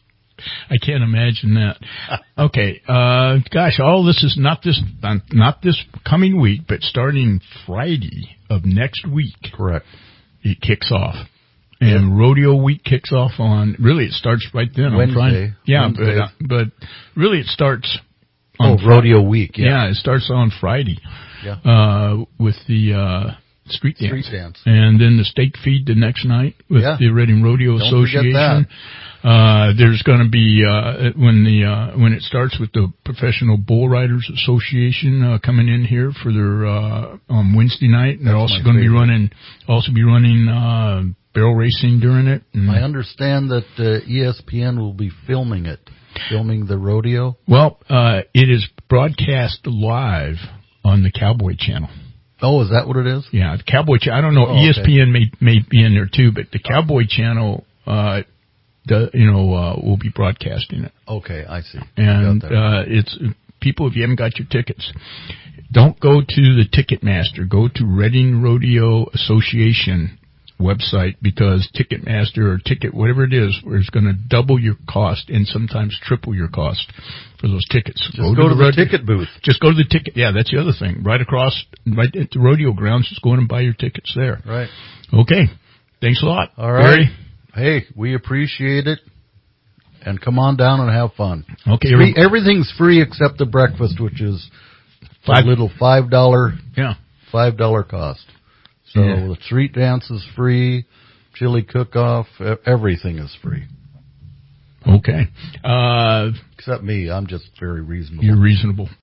I can't imagine that. Okay, uh, gosh, all this is not this not this coming week, but starting Friday of next week. Correct. It kicks off. And yep. Rodeo Week kicks off on, really it starts right then Wednesday. on Friday. Yeah, Wednesday. But, but really it starts on Oh, Friday. Rodeo Week, yeah. Yeah, it starts on Friday. Yeah. Uh, with the, uh, street dance. Street dance. And then the steak feed the next night with yeah. the Reading Rodeo Don't Association. Uh, there's going to be, uh, when the, uh, when it starts with the Professional Bull Riders Association, uh, coming in here for their, uh, on Wednesday night. And they're also going to be running, also be running, uh, barrel racing during it. And I understand that, uh, E S P N will be filming it, filming the rodeo. Well, uh, it is broadcast live on the Cowboy Channel. Oh, is that what it is? Yeah, the Cowboy Channel. I don't know. Oh, E S P N okay. may may be in there too, but the Cowboy Channel, uh, the you know, uh, will be broadcasting it. Okay, I see. And uh, it's people. If you haven't got your tickets, don't go to the Ticketmaster. Go to Reading Rodeo Association website, because Ticketmaster or Ticket, whatever it is, is going to double your cost and sometimes triple your cost for those tickets. Just go, go to, to the, the ticket booth. Just go to the ticket. Yeah, that's the other thing. Right across, right at the rodeo grounds, just go in and buy your tickets there. Right. Okay. Thanks a lot. All right. Barry? Hey, we appreciate it. And come on down and have fun. Okay. Free, everything's free except the breakfast, which is five, a little five dollar, yeah, five dollar cost. So yeah. The street dance is free, chili cook-off, everything is free. Okay. Uh, Except me, I'm just very reasonable. You're reasonable.